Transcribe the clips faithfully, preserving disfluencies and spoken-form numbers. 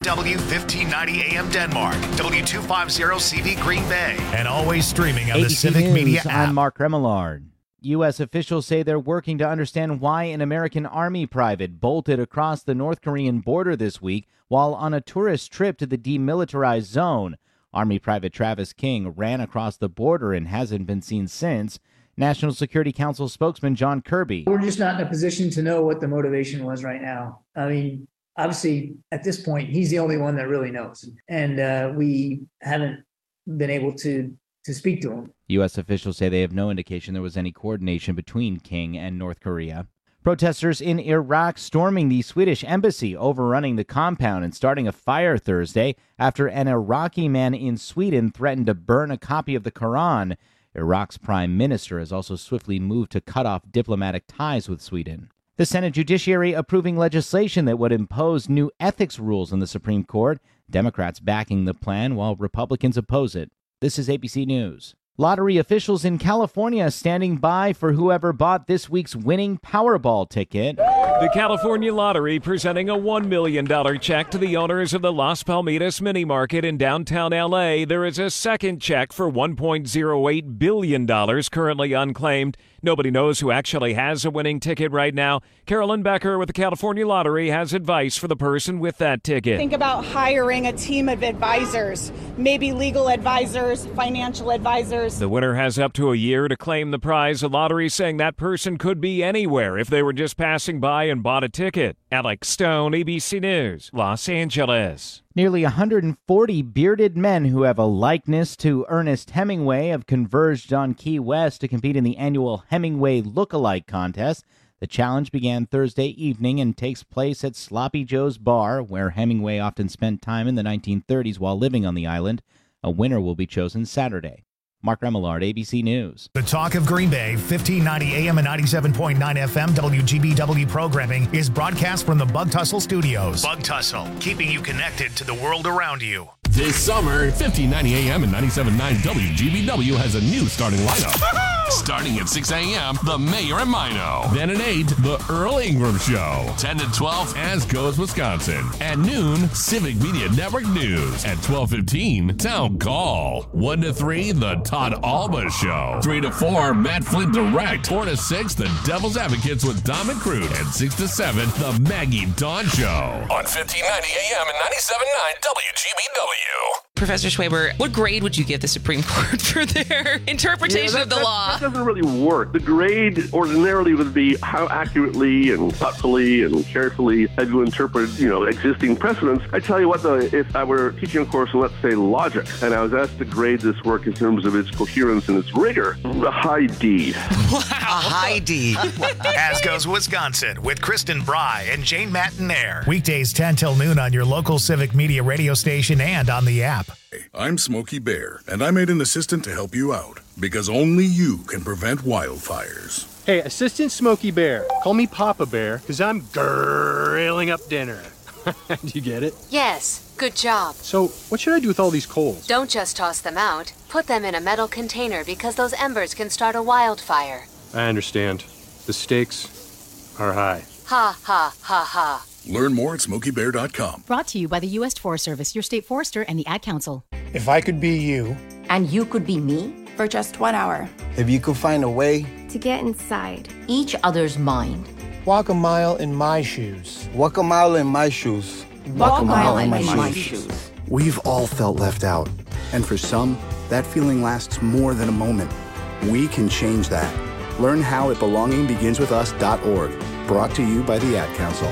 W fifteen ninety A M Denmark, W two fifty C V Green Bay, and always streaming on the Civic News, Media app. I'm Mark Remillard. U S officials say they're working to understand why an American Army private bolted across the North Korean border this week while on a tourist trip to the demilitarized zone. Army Private Travis King ran across the border and hasn't been seen since. National Security Council spokesman John Kirby. We're just not in a position to know what the motivation was right now. I mean, obviously, at this point, he's the only one that really knows. And uh, we haven't been able to to speak to him. U S officials say they have no indication there was any coordination between King and North Korea. Protesters in Iraq storming the Swedish embassy, overrunning the compound and starting a fire Thursday after an Iraqi man in Sweden threatened to burn a copy of the Quran. Iraq's prime minister has also swiftly moved to cut off diplomatic ties with Sweden. The Senate Judiciary approving legislation that would impose new ethics rules in the Supreme Court. Democrats backing the plan while Republicans oppose it. This is A B C News. Lottery officials in California standing by for whoever bought this week's winning Powerball ticket. The California Lottery presenting a one million dollars check to the owners of the Las Palmitas Mini Market in downtown L A. There is a second check for one point oh eight billion dollars currently unclaimed. Nobody knows who actually has a winning ticket right now. Carolyn Becker with the California Lottery has advice for the person with that ticket. Think about hiring a team of advisors, maybe legal advisors, financial advisors. The winner has up to a year to claim the prize. The lottery saying that person could be anywhere if they were just passing by and bought a ticket. Alex Stone, A B C News, Los Angeles. Nearly one hundred forty bearded men who have a likeness to Ernest Hemingway have converged on Key West to compete in the annual Hemingway Look-alike contest. The challenge began Thursday evening and takes place at Sloppy Joe's Bar, where Hemingway often spent time in the nineteen thirties while living on the island. A winner will be chosen Saturday. Mark Remillard, A B C News. The Talk of Green Bay, fifteen ninety A M and ninety-seven point nine F M W G B W programming is broadcast from the Bug Tussle Studios. Bug Tussle, keeping you connected to the world around you. This summer, fifteen ninety A M and ninety-seven point nine W G B W has a new starting lineup. Starting at six A M, The Mayor and Mino. Then at eight, The Earl Ingram Show. ten to twelve, As Goes Wisconsin. At noon, Civic Media Network News. At twelve fifteen, Town Call. one to three, The Todd Alba Show. three to four, Matt Flint Direct. four to six, The Devil's Advocates with Dom McCroot. And six to seven, The Maggie Dawn Show. On fifteen ninety A M and ninety-seven point nine W G B W. Professor Schwaber, what grade would you give the Supreme Court for their interpretation yeah, that, of the that, law? That doesn't really work. The grade ordinarily would be how accurately and thoughtfully and carefully have you interpreted, you know, existing precedents. I tell you what, though, if I were teaching a course in, let's say, logic, and I was asked to grade this work in terms of its coherence and its rigor, a high D. Wow. A high D. As Goes Wisconsin with Kristen Bry and Jane Mattinaire. Weekdays ten till noon on your local Civic Media radio station and on the app. I'm Smokey Bear, and I made an assistant to help you out, because only you can prevent wildfires. Hey, Assistant Smokey Bear, call me Papa Bear, because I'm grilling up dinner. Do you get it? Yes, good job. So, what should I do with all these coals? Don't just toss them out. Put them in a metal container because those embers can start a wildfire. I understand. The stakes are high. Ha, ha, ha, ha. Learn more at smokey bear dot com. Brought to you by the U S Forest Service, your state forester, and the Ad Council. If I could be you. And you could be me? For just one hour. If you could find a way. To get inside. Each other's mind. Walk a mile in my shoes. Walk a mile in my shoes. Walk, Walk a mile, mile in, in my, my shoes. shoes. We've all felt left out. And for some, that feeling lasts more than a moment. We can change that. Learn how at belonging begins with us dot org. Brought to you by the Ad Council.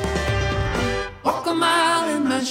Walk a mile in my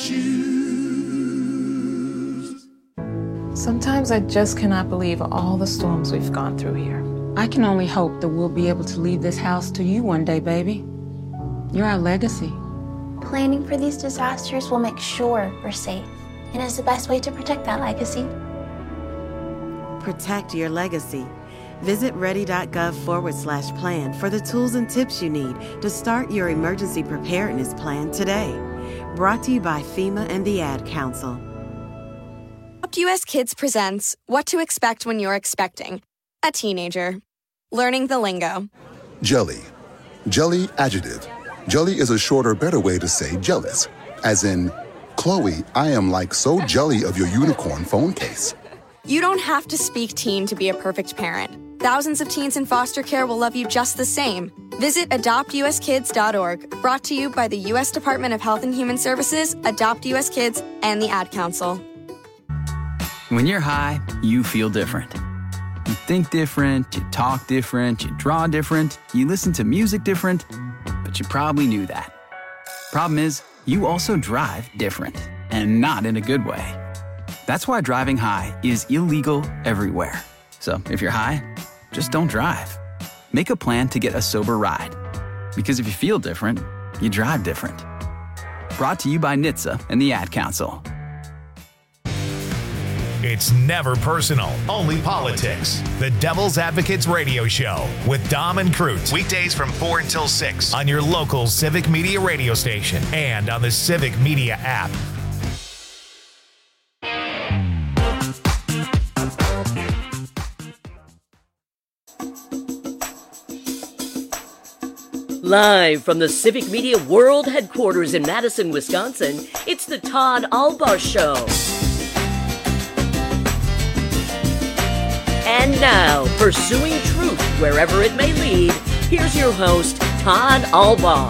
shoes. Sometimes I just cannot believe all the storms we've gone through here. I can only hope that we'll be able to leave this house to you one day, baby. You're our legacy. Planning for these disasters will make sure we're safe, and is the best way to protect that legacy. Protect your legacy. Visit ready.gov forward slash plan for the tools and tips you need to start your emergency preparedness plan today. Brought to you by FEMA and the Ad Council. U S Kids presents What to Expect When You're Expecting a Teenager. Learning the lingo. Jelly. Jelly adjective. Jelly is a shorter, better way to say jealous, as in Chloe, I am like so jelly of your unicorn phone case. You don't have to speak teen to be a perfect parent. Thousands of teens in foster care will love you just the same. Visit adopt u s kids dot org, brought to you by the U S Department of Health and Human Services, Adopt U S Kids, and the Ad Council. When you're high, you feel different. You think different, you talk different, you draw different, you listen to music different, but you probably knew that. Problem is, you also drive different, and not in a good way. That's why driving high is illegal everywhere. So if you're high, just don't drive. Make a plan to get a sober ride. Because if you feel different, you drive different. Brought to you by N H T S A and the Ad Council. It's never personal, only politics. The Devil's Advocates Radio Show with Dom and Cruz. Weekdays from four until six on your local Civic Media radio station and on the Civic Media app. Live from the Civic Media World Headquarters in Madison, Wisconsin, it's the Todd Albaugh Show. And now, pursuing truth wherever it may lead, here's your host, Todd Albaugh.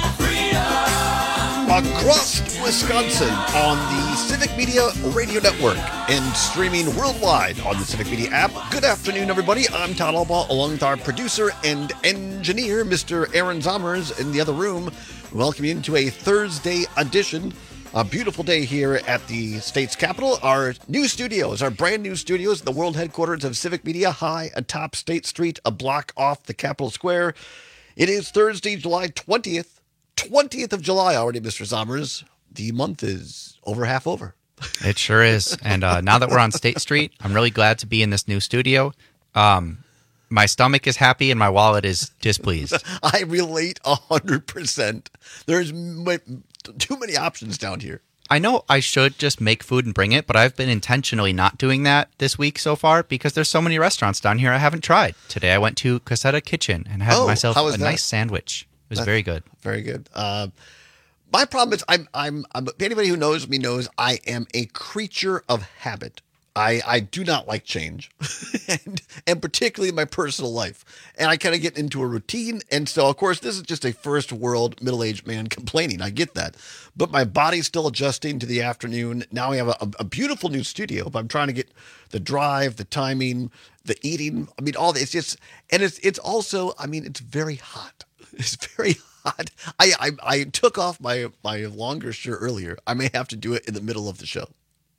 Across Wisconsin on the Civic Media Radio Network and streaming worldwide on the Civic Media app. Good afternoon, everybody. I'm Todd Albaugh, along with our producer and engineer, Mister Aaron Zommers, in the other room. Welcome you into a Thursday edition. A beautiful day here at the state's capital. Our new studios, our brand new studios, the world headquarters of Civic Media, high atop State Street, a block off the Capitol Square. It is Thursday, July twentieth. twentieth of July already, Mister Zommers. The month is over half over. It sure is. And uh, now that we're on State Street, I'm really glad to be in this new studio. Um, my stomach is happy and my wallet is displeased. I relate one hundred percent. There's m- too many options down here. I know I should just make food and bring it, but I've been intentionally not doing that this week so far because there's so many restaurants down here I haven't tried. Today I went to Casetta Kitchen and had oh, myself a that? nice sandwich. It was That's very good. Very good. Uh, my problem is I'm, I'm, I'm, anybody who knows me knows I am a creature of habit. I, I do not like change, and, and particularly in my personal life. And I kind of get into a routine. And so, of course, this is just a first world middle-aged man complaining. I get that. But my body's still adjusting to the afternoon. Now we have a, a beautiful new studio, but I'm trying to get the drive, the timing, the eating. I mean, all this. It's just, and it's, it's also, I mean, it's very hot. It's very hot. I, I, I took off my, my longer shirt earlier. I may have to do it in the middle of the show.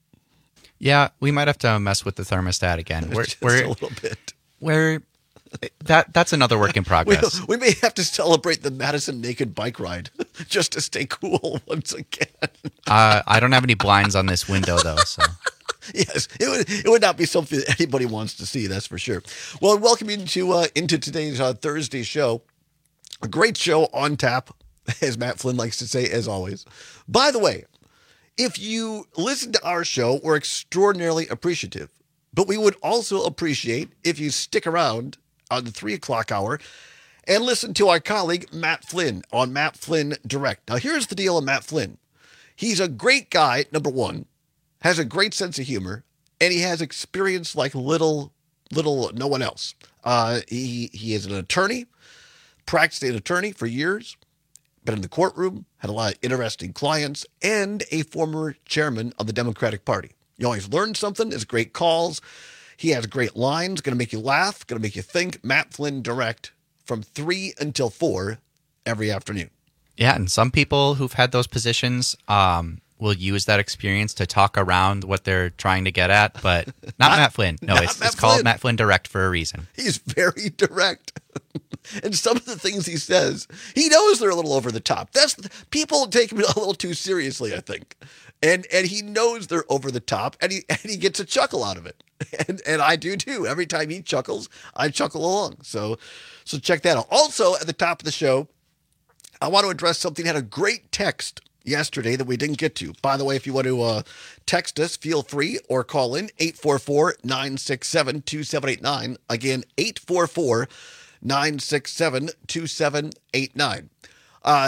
Yeah, we might have to mess with the thermostat again. We're, Just we're, a little bit. We're that that's another work in progress. We, we may have to celebrate the Madison Naked Bike Ride just to stay cool once again. uh, I don't have any blinds on this window though, so. Yes, it would it would not be something that anybody wants to see. That's for sure. Well, welcome into uh, into today's uh, Thursday show. A great show on tap, as Matt Flynn likes to say, as always. By the way, if you listen to our show, we're extraordinarily appreciative. But we would also appreciate if you stick around on the three o'clock hour and listen to our colleague, Matt Flynn, on Matt Flynn Direct. Now, here's the deal on Matt Flynn. He's a great guy, number one, has a great sense of humor, and he has experience like little, little no one else. Uh, he, he is an attorney, practiced as an attorney for years, been in the courtroom, had a lot of interesting clients, and a former chairman of the Democratic Party. You always learn something. His great calls. He has great lines, going to make you laugh, going to make you think. Matt Flynn Direct from three until four every afternoon. Yeah, and some people who've had those positions um, will use that experience to talk around what they're trying to get at, but not, not Matt Flynn. No, it's, it's called Matt Flynn Direct for a reason. He's very direct. And some of the things he says, he knows they're a little over the top. That's people take him a little too seriously, I think. And and he knows they're over the top, and he and he gets a chuckle out of it. And and I do too. Every time he chuckles, I chuckle along. So so check that out. Also, at the top of the show, I want to address something. Had a great text yesterday that we didn't get to. By the way, if you want to uh, text us, feel free, or call in eight four four, nine six seven, two seven eight nine. Again, eight four four, nine six seven, two seven eight nine. Uh,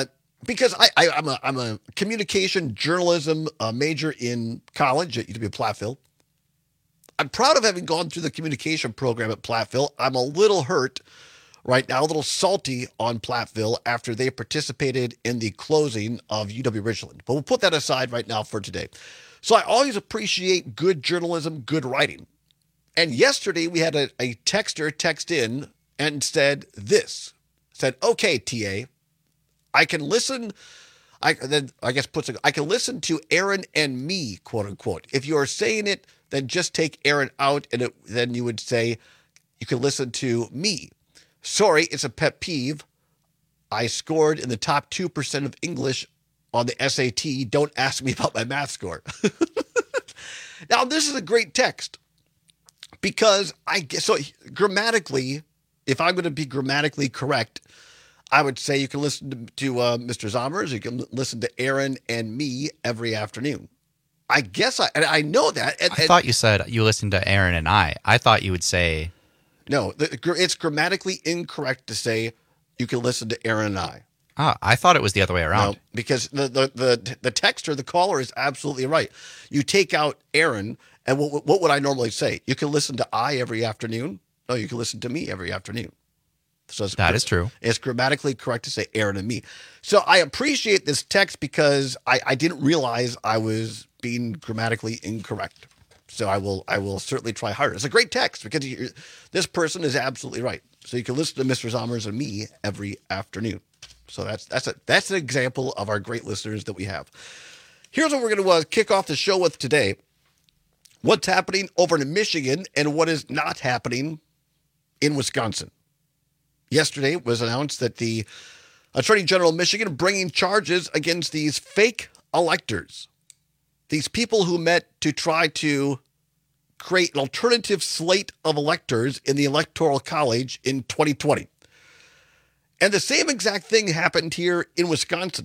because I, I, I'm, a, I'm a communication journalism uh, major in college at U W Platteville. I'm proud of having gone through the communication program at Platteville. I'm a little hurt right now, a little salty on Platteville after they participated in the closing of U W Richland. But we'll put that aside right now for today. So I always appreciate good journalism, good writing. And yesterday we had a, a texter text in and said this, said, okay, T A, I can listen, I then I guess puts, a, I can listen to Aaron and me, quote unquote. If you are saying it, then just take Aaron out and it, then you would say, you can listen to me. Sorry, it's a pet peeve. I scored in the top two percent of English on the S A T. Don't ask me about my math score. Now, this is a great text because I guess, so grammatically, if I'm going to be grammatically correct, I would say you can listen to, to uh, Mister Zommers, you can listen to Aaron and me every afternoon. I guess I, and I know that. And, I thought you said you listened to Aaron and I. I thought you would say... No, the, it's grammatically incorrect to say you can listen to Aaron and I. Ah, I thought it was the other way around. No, because the, the, the, the texter, the caller is absolutely right. You take out Aaron, and what, what would I normally say? You can listen to I every afternoon? No, you can listen to me every afternoon. So it's, that is true. It's grammatically correct to say Aaron and me. So I appreciate this text because I, I didn't realize I was being grammatically incorrect. So I will I will certainly try harder. It's a great text because you, this person is absolutely right. So you can listen to Mister Zommers and me every afternoon. So that's that's a, that's an example of our great listeners that we have. Here's what we're going to uh, kick off the show with today. What's happening over in Michigan and what is not happening in Wisconsin. Yesterday it was announced that the Attorney General of Michigan bringing charges against these fake electors. These people who met to try to create an alternative slate of electors in the Electoral College in twenty twenty. And the same exact thing happened here in Wisconsin.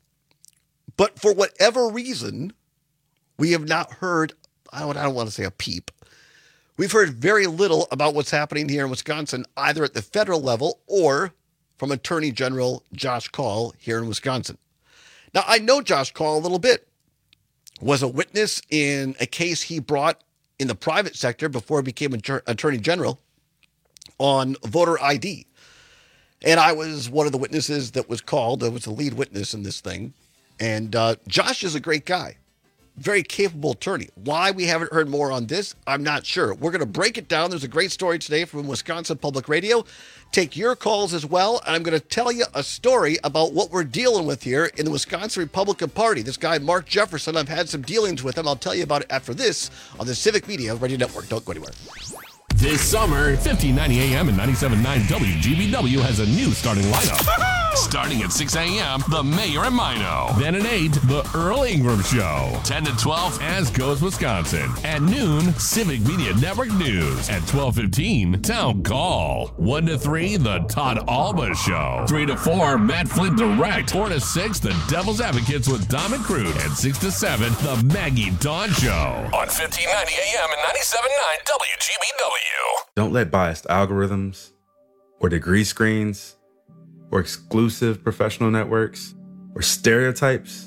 But for whatever reason, we have not heard, I don't, I don't want to say a peep. We've heard very little about what's happening here in Wisconsin, either at the federal level or from Attorney General Josh Kaul here in Wisconsin. Now, I know Josh Kaul a little bit. Was a witness in a case he brought in the private sector before he became Attorney General on voter I D. And I was one of the witnesses that was called. I was the lead witness in this thing. And uh, Josh is a great guy. Very capable attorney. Why we haven't heard more on this, I'm not sure. We're going to break it down. There's a great story today from Wisconsin Public Radio. Take your calls as well. And I'm going to tell you a story about what we're dealing with here in the Wisconsin Republican Party. This guy, Mark Jefferson, I've had some dealings with him. I'll tell you about it after this on the Civic Media Radio Network. Don't go anywhere. This summer, fifteen ninety A M and ninety-seven point nine W G B W has a new starting lineup. Starting at six A M, The Mayor and Mino. Then at eight, The Earl Ingram Show. ten to twelve, As Goes Wisconsin. At noon, Civic Media Network News. At twelve fifteen, Town Call. one to three, The Todd Alba Show. three to four, Matt Flint Direct. four to six, The Devil's Advocates with Dom and Crute. And six to seven, The Maggie Dawn Show. On fifteen ninety A M and ninety-seven point nine W G B W. Don't let biased algorithms or degree screens or exclusive professional networks or stereotypes.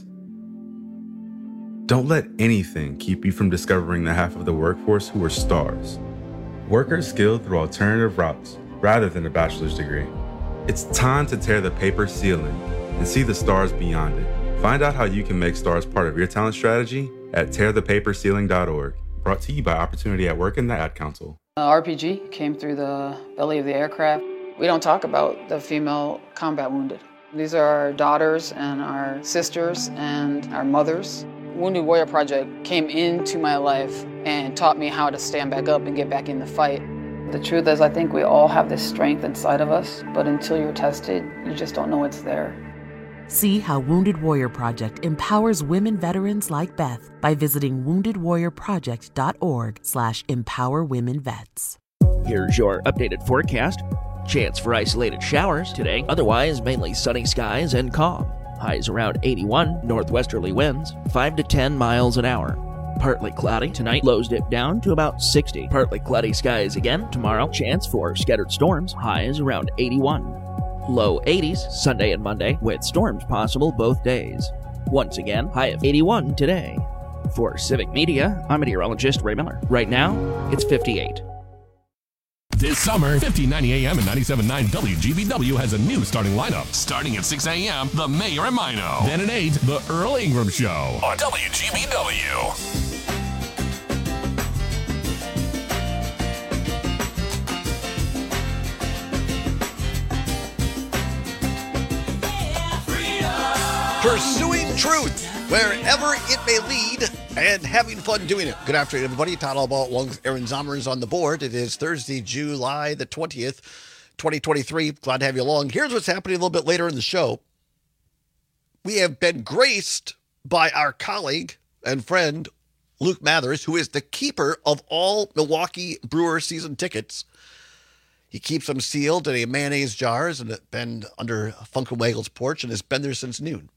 Don't let anything keep you from discovering the half of the workforce who are stars. Workers skilled through alternative routes rather than a bachelor's degree. It's time to tear the paper ceiling and see the stars beyond it. Find out how you can make stars part of your talent strategy at tear the paper ceiling dot org. Brought to you by Opportunity at Work and the Ad Council. Uh, R P G came through the belly of the aircraft. We don't talk about the female combat wounded. These are our daughters and our sisters and our mothers. Wounded Warrior Project came into my life and taught me how to stand back up and get back in the fight. The truth is, I think we all have this strength inside of us, but until you're tested, you just don't know it's there. See how Wounded Warrior Project empowers women veterans like Beth by visiting wounded warrior project dot org slash empower women vets. Here's your updated forecast. Chance for isolated showers today, otherwise mainly sunny skies and calm. Highs around eighty-one, northwesterly winds, five to ten miles an hour. Partly cloudy tonight, lows dip down to about sixty. Partly cloudy skies again tomorrow, chance for scattered storms, highs around eighty-one. Low eighties Sunday and Monday, with storms possible both days. Once again, high of eighty-one today. For Civic Media, I'm meteorologist Ray Miller. Right now, it's fifty-eight. This summer, fifteen ninety A M and ninety-seven point nine W G B W has a new starting lineup. Starting at six A M, The Mayor and Mino. Then at eight, The Earl Ingram Show on W G B W. Pursuing truth wherever it may lead and having fun doing it. Good afternoon, everybody. Todd Albaugh along with Aaron Zomer is on the board. It is Thursday, July the twentieth, twenty twenty-three. Glad to have you along. Here's what's happening a little bit later in the show. We have been graced by our colleague and friend, Luke Mathers, who is the keeper of all Milwaukee Brewers season tickets. He keeps them sealed in a mayonnaise jars and have been under Funkenwagel's porch and has been there since noon.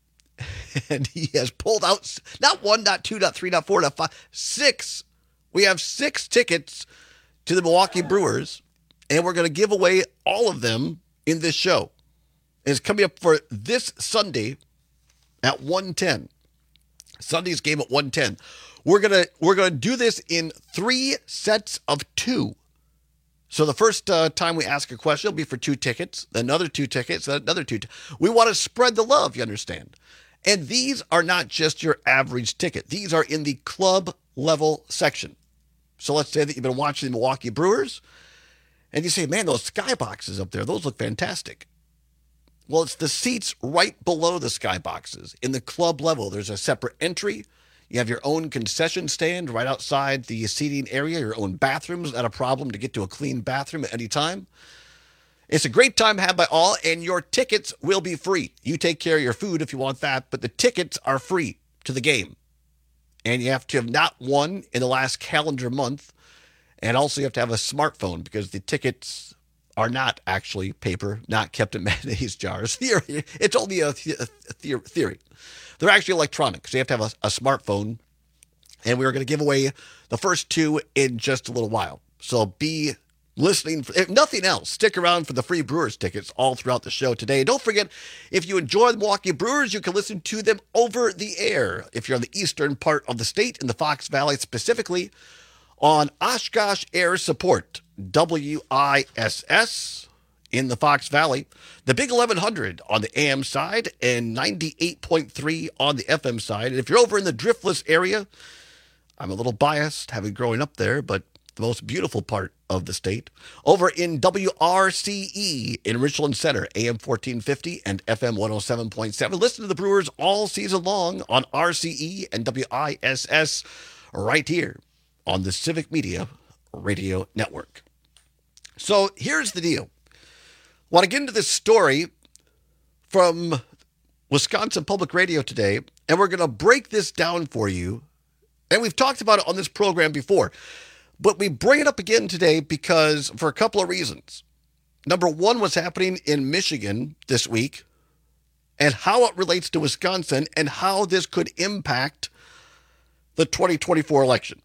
And he has pulled out not one, not two, not three, not four, not five, six. We have six tickets to the Milwaukee Brewers, and we're going to give away all of them in this show. It's coming up for this Sunday at one ten. Sunday's game at one ten. We're gonna we're gonna do this in three sets of two. So the first uh, time we ask a question will be for two tickets, then another two tickets, then another two. T- we want to spread the love, you understand. And these are not just your average ticket. These are in the club level section. So let's say that you've been watching the Milwaukee Brewers, and you say, man, those skyboxes up there, those look fantastic. Well, it's the seats right below the skyboxes. In the club level, there's a separate entry. You have your own concession stand right outside the seating area, your own bathrooms. Not a problem to get to a clean bathroom at any time. It's a great time had by all, and your tickets will be free. You take care of your food if you want that, but the tickets are free to the game. And you have to have not won in the last calendar month, and also you have to have a smartphone because the tickets are not actually paper, not kept in mayonnaise jars. Theory. It's only a, th- a theory. They're actually electronic, so you have to have a, a smartphone. And we're going to give away the first two in just a little while. So be listening. For, if nothing else, stick around for the free Brewers tickets all throughout the show today. And don't forget, if you enjoy the Milwaukee Brewers, you can listen to them over the air. If you're in the eastern part of the state, in the Fox Valley specifically, on Oshkosh Air Support, W I S S, in the Fox Valley, the Big eleven hundred on the A M side, and ninety-eight point three on the F M side. And if you're over in the Driftless area, I'm a little biased, having growing up there, but the most beautiful part of the state, over in W R C E in Richland Center, A M fourteen fifty and F M one oh seven point seven. Listen to the Brewers all season long on R C E and W I S S right here on the Civic Media Radio Network. So here's the deal. I want to get into this story from Wisconsin Public Radio today, and we're going to break this down for you. And we've talked about it on this program before, but we bring it up again today because for a couple of reasons. Number one, what's happening in Michigan this week and how it relates to Wisconsin and how this could impact the twenty twenty-four election.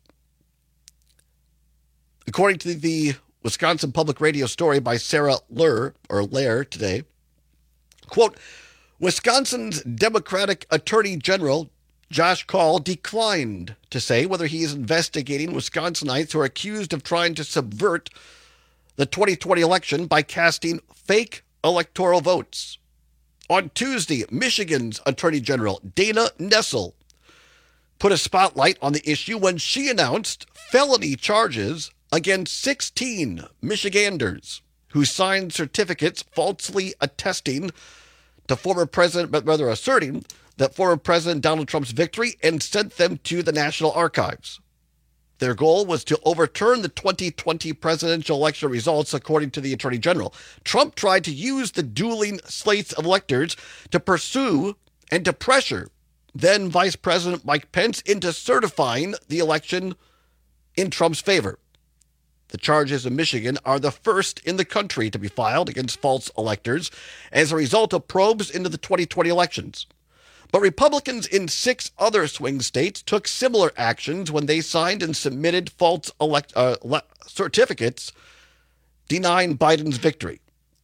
According to the Wisconsin Public Radio story by Sarah Lehr, or Lair today, quote, Wisconsin's Democratic Attorney General Josh Kaul declined to say whether he is investigating Wisconsinites who are accused of trying to subvert the twenty twenty election by casting fake electoral votes. On Tuesday, Michigan's Attorney General Dana Nessel put a spotlight on the issue when she announced felony charges against sixteen Michiganders who signed certificates falsely attesting to former President, but rather asserting that former President Donald Trump's victory and sent them to the National Archives. Their goal was to overturn the twenty twenty presidential election results, according to the Attorney General. Trump tried to use the dueling slates of electors to pursue and to pressure then Vice President Mike Pence into certifying the election in Trump's favor. The charges in Michigan are the first in the country to be filed against false electors as a result of probes into the twenty twenty elections. But Republicans in six other swing states took similar actions when they signed and submitted false elect, uh, le- certificates denying Biden's victory.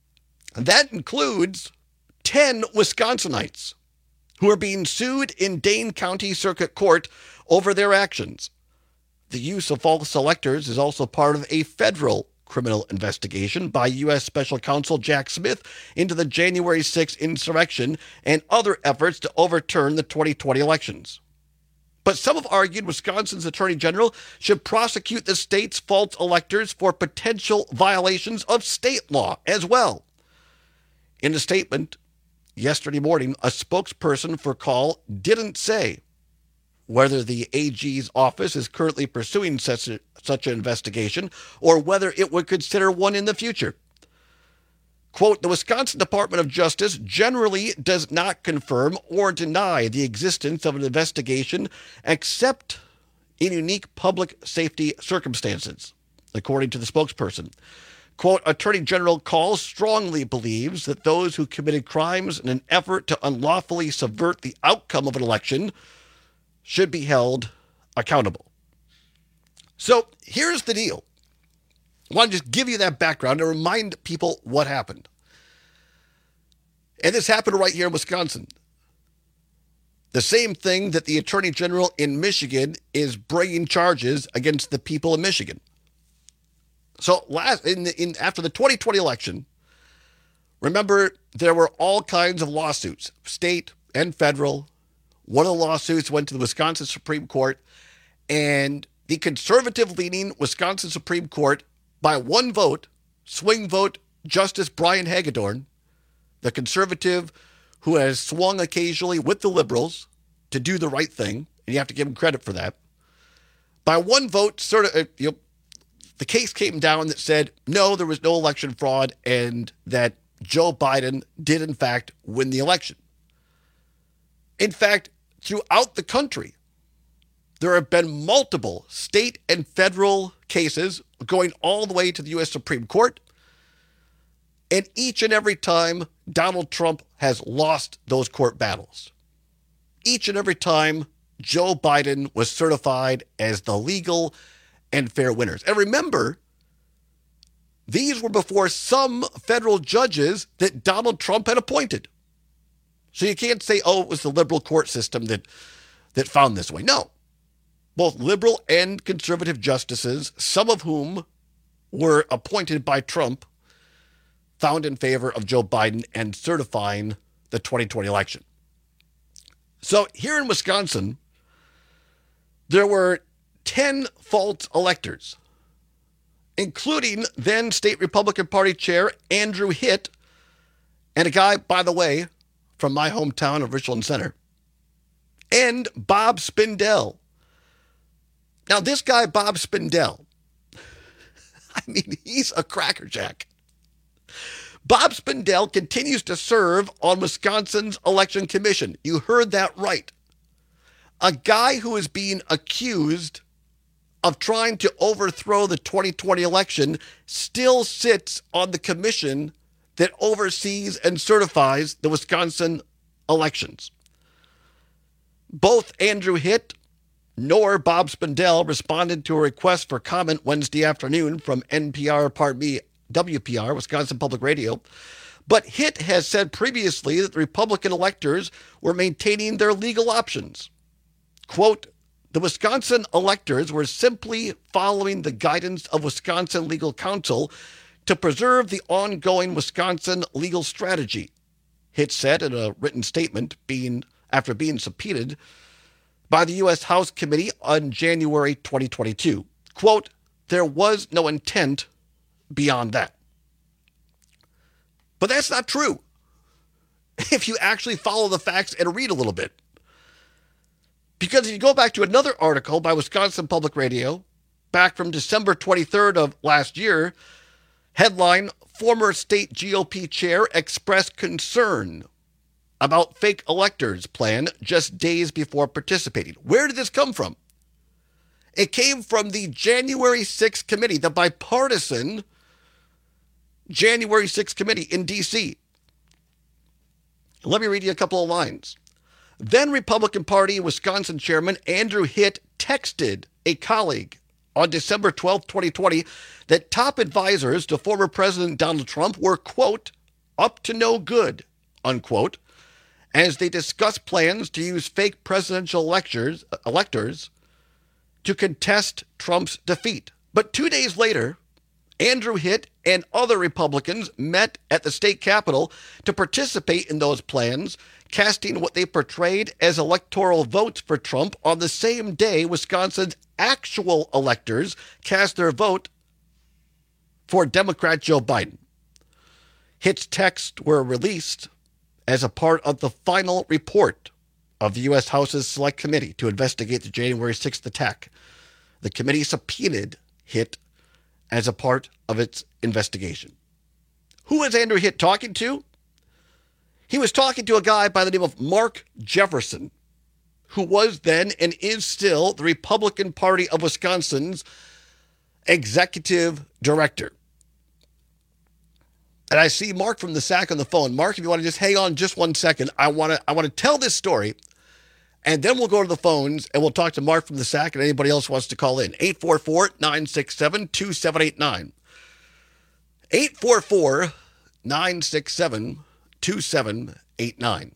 And that includes ten Wisconsinites who are being sued in Dane County Circuit Court over their actions. The use of false electors is also part of a federal criminal investigation by U S Special Counsel Jack Smith into the January sixth insurrection and other efforts to overturn the twenty twenty elections. But some have argued Wisconsin's Attorney General should prosecute the state's false electors for potential violations of state law as well. In a statement yesterday morning, a spokesperson for Call didn't say whether the A G's office is currently pursuing such, a, such an investigation or whether it would consider one in the future. Quote, the Wisconsin Department of Justice generally does not confirm or deny the existence of an investigation except in unique public safety circumstances, according to the spokesperson. Quote, Attorney General Call strongly believes that those who committed crimes in an effort to unlawfully subvert the outcome of an election should be held accountable. So here's the deal. I want to just give you that background and remind people what happened. And this happened right here in Wisconsin. The same thing that the Attorney General in Michigan is bringing charges against the people of Michigan. So last in, the, in after the twenty twenty election, remember there were all kinds of lawsuits, state and federal. One of the lawsuits went to the Wisconsin Supreme Court, and the conservative-leaning Wisconsin Supreme Court, by one vote, swing vote, Justice Brian Hagedorn, the conservative who has swung occasionally with the liberals to do the right thing, and you have to give him credit for that. By one vote, sort of, uh, you know, the case came down that said, no, there was no election fraud, and that Joe Biden did, in fact, win the election. In fact, throughout the country, there have been multiple state and federal cases going all the way to the U S Supreme Court. And each and every time, Donald Trump has lost those court battles. Each and every time, Joe Biden was certified as the legal and fair winners. And remember, these were before some federal judges that Donald Trump had appointed. So you can't say, oh, it was the liberal court system that, that found this way. No. Both liberal and conservative justices, some of whom were appointed by Trump, found in favor of Joe Biden and certifying the twenty twenty election. So here in Wisconsin, there were ten false electors, including then State Republican Party Chair Andrew Hitt, and a guy, by the way, from my hometown of Richland Center, and Bob Spindell. Now, this guy, Bob Spindell, I mean, he's a crackerjack. Bob Spindell continues to serve on Wisconsin's election commission. You heard that right. A guy who is being accused of trying to overthrow the twenty twenty election still sits on the commission that oversees and certifies the Wisconsin elections. Both Andrew Hitt nor Bob Spindell responded to a request for comment Wednesday afternoon from N P R, pardon me, W P R, Wisconsin Public Radio. But Hitt has said previously that the Republican electors were maintaining their legal options. Quote, the Wisconsin electors were simply following the guidance of Wisconsin Legal Counsel to preserve the ongoing Wisconsin legal strategy, Hitt said in a written statement being after being subpoenaed by the U S House Committee on January twenty twenty-two. Quote, there was no intent beyond that. But that's not true if you actually follow the facts and read a little bit. Because if you go back to another article by Wisconsin Public Radio, back from December twenty-third of last year, headline, former state G O P chair expressed concern about fake electors plan just days before participating. Where did this come from? It came from the January sixth committee, the bipartisan January sixth committee in D C. Let me read you a couple of lines. Then Republican Party Wisconsin Chairman Andrew Hitt texted a colleague on December twelfth, twenty twenty, that top advisors to former President Donald Trump were, quote, up to no good, unquote, as they discuss plans to use fake presidential electors, electors to contest Trump's defeat. But two days later, Andrew Hitt and other Republicans met at the state capitol to participate in those plans, casting what they portrayed as electoral votes for Trump on the same day Wisconsin's actual electors cast their vote for Democrat Joe Biden. Hitt's texts were released as a part of the final report of the U S House's Select Committee to investigate the January sixth attack. The committee subpoenaed Hitt as a part of its investigation. Who was Andrew Hitt talking to? He was talking to a guy by the name of Mark Jefferson, who was then and is still the Republican Party of Wisconsin's executive director. And I see Mark from the S A C on the phone. Mark, if you want to just hang on just one second, I want to I want to tell this story, and then we'll go to the phones and we'll talk to Mark from the S A C and anybody else wants to call in. eight four four, nine six seven, two seven eight nine. eight four four, nine six seven, two seven eight nine.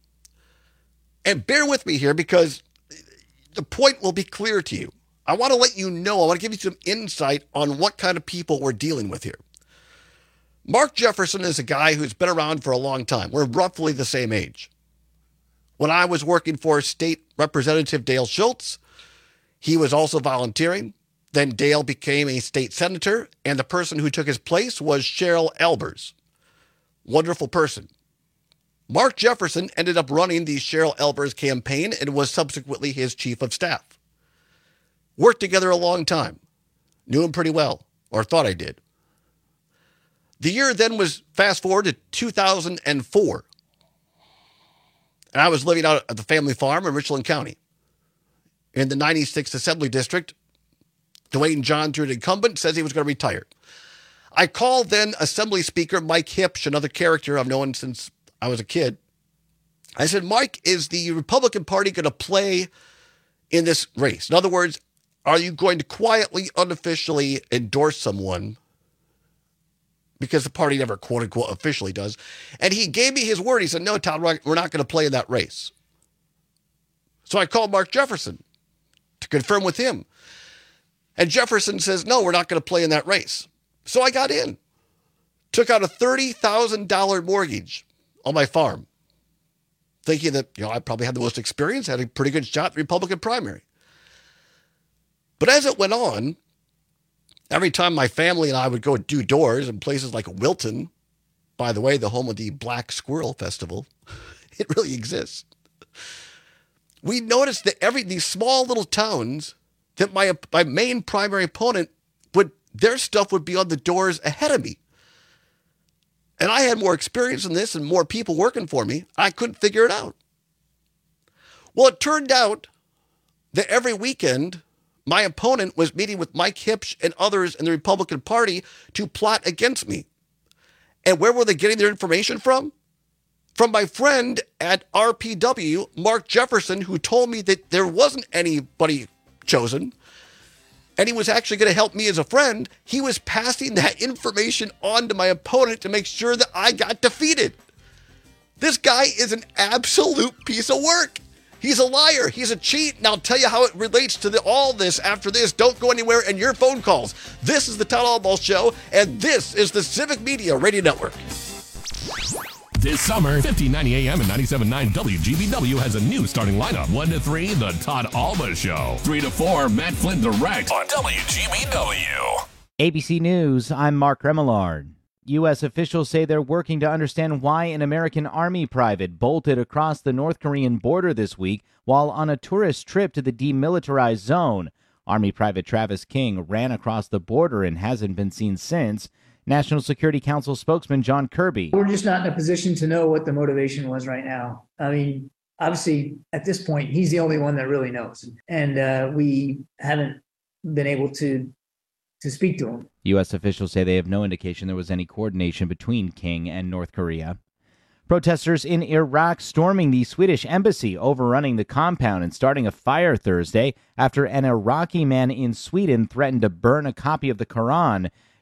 And bear with me here because the point will be clear to you. I want to let you know, I want to give you some insight on what kind of people we're dealing with here. Mark Jefferson is a guy who's been around for a long time. We're roughly the same age. When I was working for State Representative Dale Schultz, he was also volunteering. Then Dale became a state senator, and the person who took his place was Cheryl Albers. Wonderful person. Mark Jefferson ended up running the Cheryl Albers campaign and was subsequently his chief of staff. Worked together a long time. Knew him pretty well, or thought I did. The year then was fast forward to two thousand four. And I was living out at the family farm in Richland County. In the ninety-sixth Assembly District, Dwayne Johns, the incumbent, says he was going to retire. I called then Assembly Speaker Mike Hipsch, another character I've known since I was a kid. I said, Mike, is the Republican Party going to play in this race? In other words, are you going to quietly, unofficially endorse someone? Because the party never, quote unquote, officially does. And he gave me his word. He said, no, Todd, we're not going to play in that race. So I called Mark Jefferson to confirm with him. And Jefferson says, no, we're not going to play in that race. So I got in. Took out a thirty thousand dollars mortgage on my farm, thinking that, you know, I probably had the most experience, had a pretty good shot at the Republican primary. But as it went on, every time my family and I would go do doors in places like Wilton, by the way, the home of the Black Squirrel Festival, it really exists. We noticed that every these small little towns that my my main primary opponent would their stuff would be on the doors ahead of me. And I had more experience in this and more people working for me. I couldn't figure it out. Well, it turned out that every weekend, my opponent was meeting with Mike Hipsch and others in the Republican Party to plot against me. And where were they getting their information from? From my friend at R P W, Mark Jefferson, who told me that there wasn't anybody chosen, and he was actually going to help me as a friend. He was passing that information on to my opponent to make sure that I got defeated. This guy is an absolute piece of work. He's a liar. He's a cheat. And I'll tell you how it relates to the, all this after this. Don't go anywhere and your phone calls. This is the Todd Albaugh Show, and this is the Civic Media Radio Network. This summer, fifteen ninety A M and ninety-seven point nine W G B W has a new starting lineup. one to three, The Todd Albaugh Show. three to four, Matt Flynn Direct on W G B W. A B C News, I'm Mark Remillard. U S officials say they're working to understand why an American Army private bolted across the North Korean border this week while on a tourist trip to the demilitarized zone. Army Private Travis King ran across the border and hasn't been seen since. National Security Council spokesman John Kirby. We're just not in a position to know what the motivation was right now. I mean, obviously, at this point, he's the only one that really knows. And uh, we haven't been able to to speak to him. U S officials say they have no indication there was any coordination between King and North Korea. Protesters in Iraq storming the Swedish embassy, overrunning the compound and starting a fire Thursday after an Iraqi man in Sweden threatened to burn a copy of the Quran.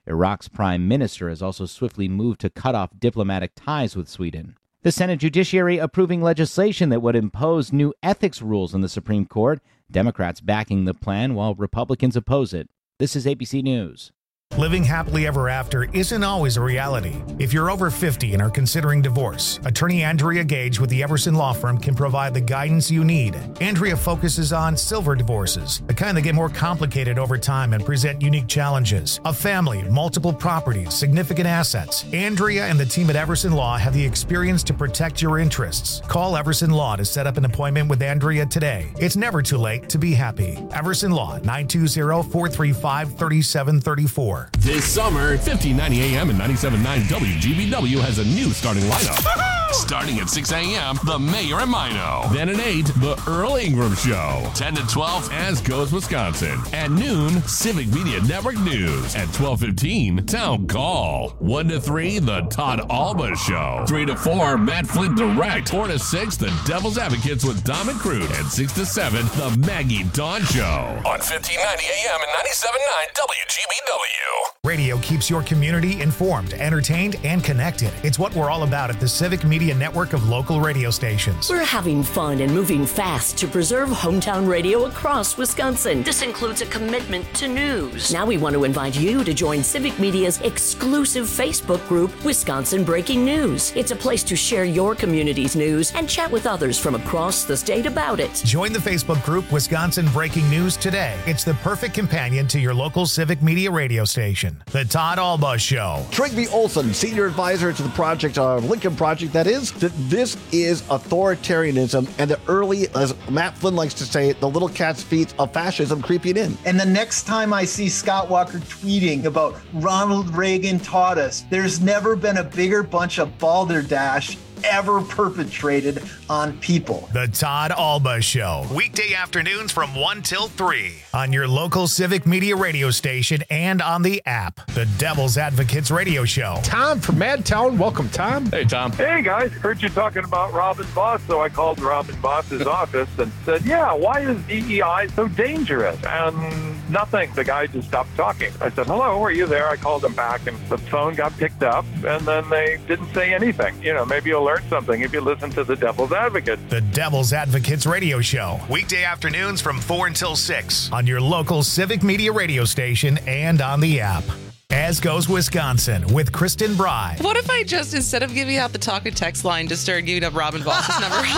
Iraq's prime minister has also swiftly moved to cut off diplomatic ties with Sweden. The Senate Judiciary approving legislation that would impose new ethics rules in the Supreme Court. Democrats backing the plan while Republicans oppose it. This is A B C News. Living happily ever after isn't always a reality. If you're over fifty and are considering divorce, attorney Andrea Gage with the Everson Law Firm can provide the guidance you need. Andrea focuses on silver divorces, the kind that get more complicated over time and present unique challenges. A family, multiple properties, significant assets. Andrea and the team at Everson Law have the experience to protect your interests. Call Everson Law to set up an appointment with Andrea today. It's never too late to be happy. Everson Law, nine two zero, four three five, three seven three four. This summer, fifteen ninety A M and ninety-seven point nine W G B W has a new starting lineup. Starting at six A M, The Mayor and Mino. Then at eight, The Earl Ingram Show. ten to twelve, As Goes Wisconsin. At noon, Civic Media Network News. At twelve fifteen, Town Call. one to three, The Todd Alba Show. three to four, Matt Flint Direct. four to six, The Devil's Advocates with Dom and Crute. And six to seven, The Maggie Dawn Show. On fifteen ninety A M and ninety-seven point nine W G B W. Radio keeps your community informed, entertained, and connected. It's what we're all about at the Civic Media Network of local radio stations. We're having fun and moving fast to preserve hometown radio across Wisconsin. This includes a commitment to news. Now we want to invite you to join Civic Media's exclusive Facebook group, Wisconsin Breaking News. It's a place to share your community's news and chat with others from across the state about it. Join the Facebook group Wisconsin Breaking News today. It's the perfect companion to your local Civic Media radio station. The Todd Alba Show. Trygve Olson, senior advisor to the project, uh, Lincoln Project, that is, that this is authoritarianism and the early, as Matt Flynn likes to say, the little cat's feet of fascism creeping in. And the next time I see Scott Walker tweeting about Ronald Reagan taught us, there's never been a bigger bunch of balderdash ever perpetrated on people. The Todd Alba Show. Weekday afternoons from one till three on your local Civic Media radio station and on the app. The Devil's Advocates radio show. Tom from Madtown. Welcome, Tom. Hey, Tom. Hey, guys. Heard you talking about Robin Voss, so I called Robin Voss's office and said, yeah, why is D E I so dangerous? And nothing. The guy just stopped talking. I said, hello, are you there? I called him back, and the phone got picked up, and then they didn't say anything. You know, maybe you'll learn something if you listen to the Devil's Advocate. The Devil's Advocates radio show. Weekday afternoons from four until six on your local Civic Media radio station and on the app. As Goes Wisconsin with Kristen Bry. What if I just, instead of giving out the talk and text line, just started giving up Robin Voss's number all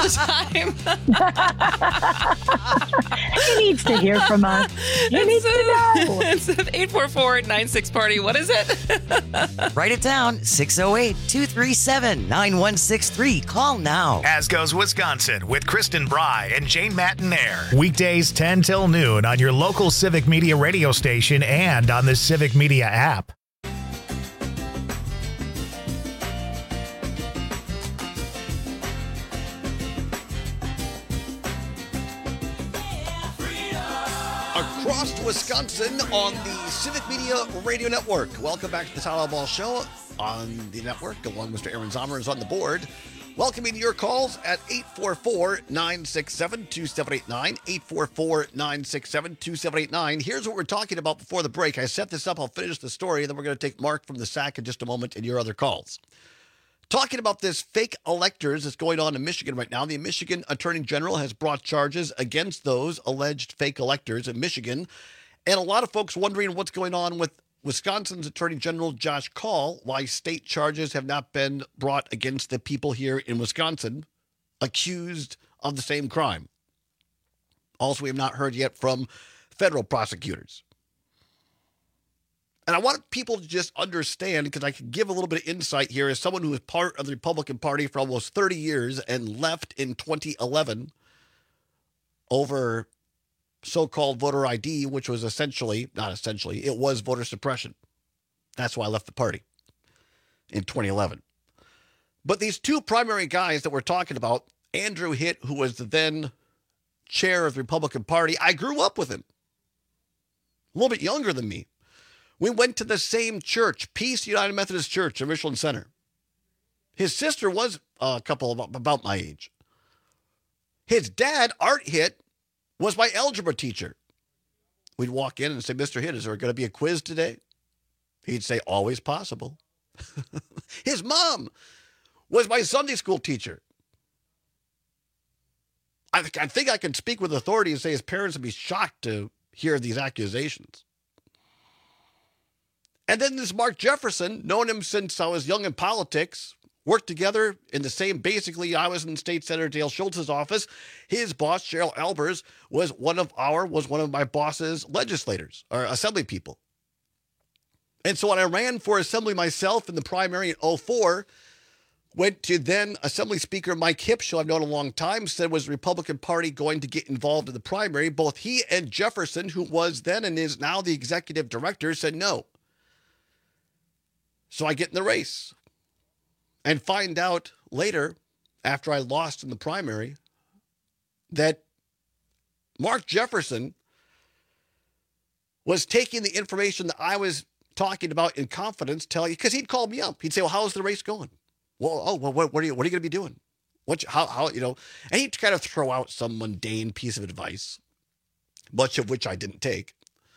the time? He needs to hear from us. He needs to know. It's eight four four, nine six party. What is it? Write it down. six oh eight, two three seven, nine one six three. Call now. As Goes Wisconsin with Kristen Bry and Jane Mattinaire. Weekdays ten till noon on your local Civic Media radio station and on the Civic Media app. Across Wisconsin on the Civic Media Radio Network. Welcome back to the Todd Alba Show on the network, along with Mister Aaron Zomer is on the board. Welcoming your calls at eight four four, nine six seven, two seven eight nine, eight four four, nine six seven, two seven eight nine. Here's what we're talking about before the break. I set this up. I'll finish the story, and then we're going to take Mark from the S A C in just a moment and your other calls. Talking about this fake electors that's going on in Michigan right now. The Michigan Attorney General has brought charges against those alleged fake electors in Michigan. And a lot of folks wondering what's going on with Wisconsin's Attorney General Josh Kaul, why state charges have not been brought against the people here in Wisconsin accused of the same crime. Also, we have not heard yet from federal prosecutors. And I want people to just understand, because I can give a little bit of insight here as someone who was part of the Republican Party for almost thirty years and left in twenty eleven over so-called voter I D, which was essentially, not essentially, it was voter suppression. That's why I left the party in twenty eleven. But these two primary guys that we're talking about, Andrew Hitt, who was the then chair of the Republican Party, I grew up with him. A little bit younger than me. We went to the same church, Peace United Methodist Church in Richland Center. His sister was a couple of, about my age. His dad, Art Hitt, was my algebra teacher. We'd walk in and say, Mister Hitt, is there going to be a quiz today? He'd say, always possible. His mom was my Sunday school teacher. I, th- I think I can speak with authority and say his parents would be shocked to hear these accusations. And then this Mark Jefferson, known him since I was young in politics, worked together in the same, basically, I was in State Senator Dale Schultz's office. His boss, Cheryl Albers, was one of our, was one of my boss's legislators, or assembly people. And so when I ran for assembly myself in the primary in oh four, went to then Assembly Speaker Mike Hipsch, who I've known a long time, said was the Republican Party going to get involved in the primary. Both he and Jefferson, who was then and is now the executive director, said no. So I get in the race and find out later, after I lost in the primary, that Mark Jefferson was taking the information that I was talking about in confidence, telling you, because he'd call me up. He'd say, well, how's the race going? Well, oh, well, what, what are you, what are you going to be doing? What, how, how, you know, and he'd kind of throw out some mundane piece of advice, much of which I didn't take.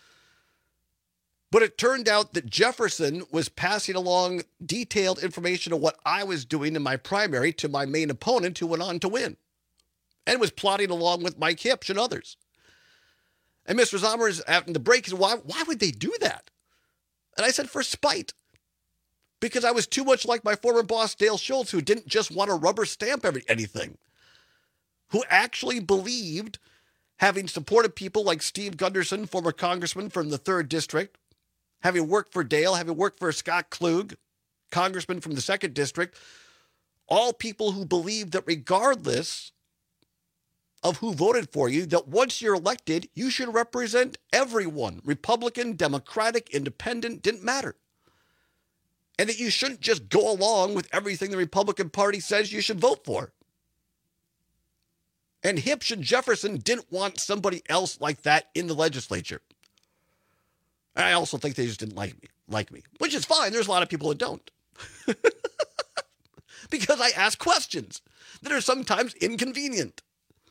But it turned out that Jefferson was passing along detailed information of what I was doing in my primary to my main opponent, who went on to win, and was plotting along with Mike Hipsch and others. And Mister Zommers, after the break, said, why, why would they do that? And I said, for spite. Because I was too much like my former boss, Dale Schultz, who didn't just want to rubber stamp every, anything, who actually believed, having supported people like Steve Gunderson, former congressman from the third District, having worked for Dale, having worked for Scott Klug, congressman from the second District, all people who believe that regardless of who voted for you, that once you're elected, you should represent everyone. Republican, Democratic, Independent, didn't matter. And that you shouldn't just go along with everything the Republican Party says you should vote for. And Hipsch and Jefferson didn't want somebody else like that in the legislature. And I also think they just didn't like me, like me, which is fine. There's a lot of people that don't. Because I ask questions that are sometimes inconvenient.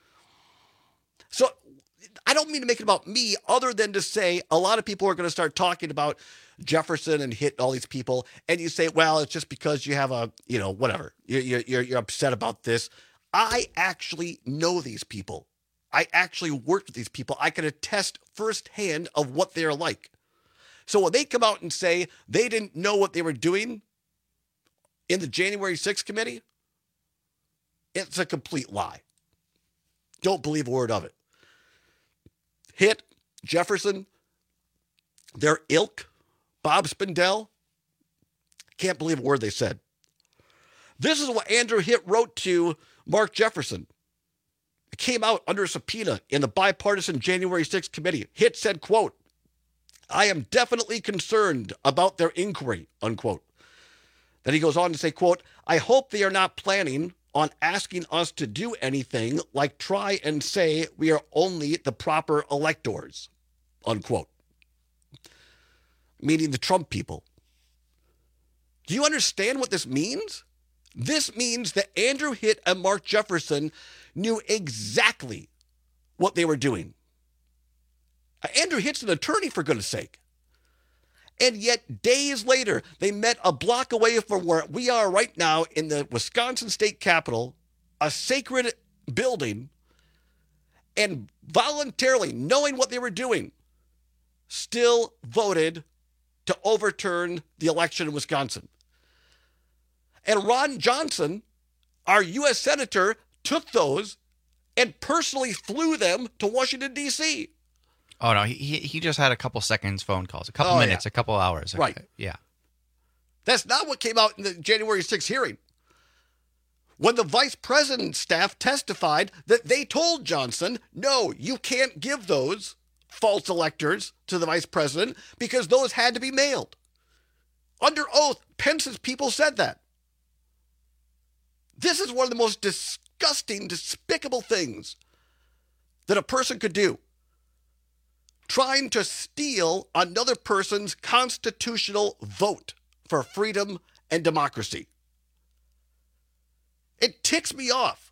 So I don't mean to make it about me, other than to say a lot of people are going to start talking about Jefferson and hit all these people. And you say, well, it's just because you have a, you know, whatever. You're, you're, you're upset about this. I actually know these people. I actually worked with these people. I can attest firsthand of what they're like. So when they come out and say they didn't know what they were doing in the January sixth committee, it's a complete lie. Don't believe a word of it. Hitt, Jefferson, their ilk, Bob Spindell, can't believe a word they said. This is what Andrew Hitt wrote to Mark Jefferson. It came out under a subpoena in the bipartisan January sixth committee. Hitt said, quote, I am definitely concerned about their inquiry, unquote. Then he goes on to say, quote, I hope they are not planning on asking us to do anything like try and say we are only the proper electors, unquote. Meaning the Trump people. Do you understand what this means? This means that Andrew Hitt and Mark Jefferson knew exactly what they were doing. Andrew Hitt's an attorney, for goodness sake. And yet, days later, they met a block away from where we are right now in the Wisconsin State Capitol, a sacred building, and voluntarily, knowing what they were doing, still voted to overturn the election in Wisconsin. And Ron Johnson, our U S Senator, took those and personally flew them to Washington, D C Oh, no, he he just had a couple seconds phone calls, a couple oh, minutes, yeah. a couple hours. Right. Yeah. That's not what came out in the January sixth hearing. When the vice president's staff testified that they told Johnson, no, you can't give those false electors to the vice president because those had to be mailed. Under oath, Pence's people said that. This is one of the most disgusting, despicable things that a person could do. Trying to steal another person's constitutional vote for freedom and democracy. It ticks me off.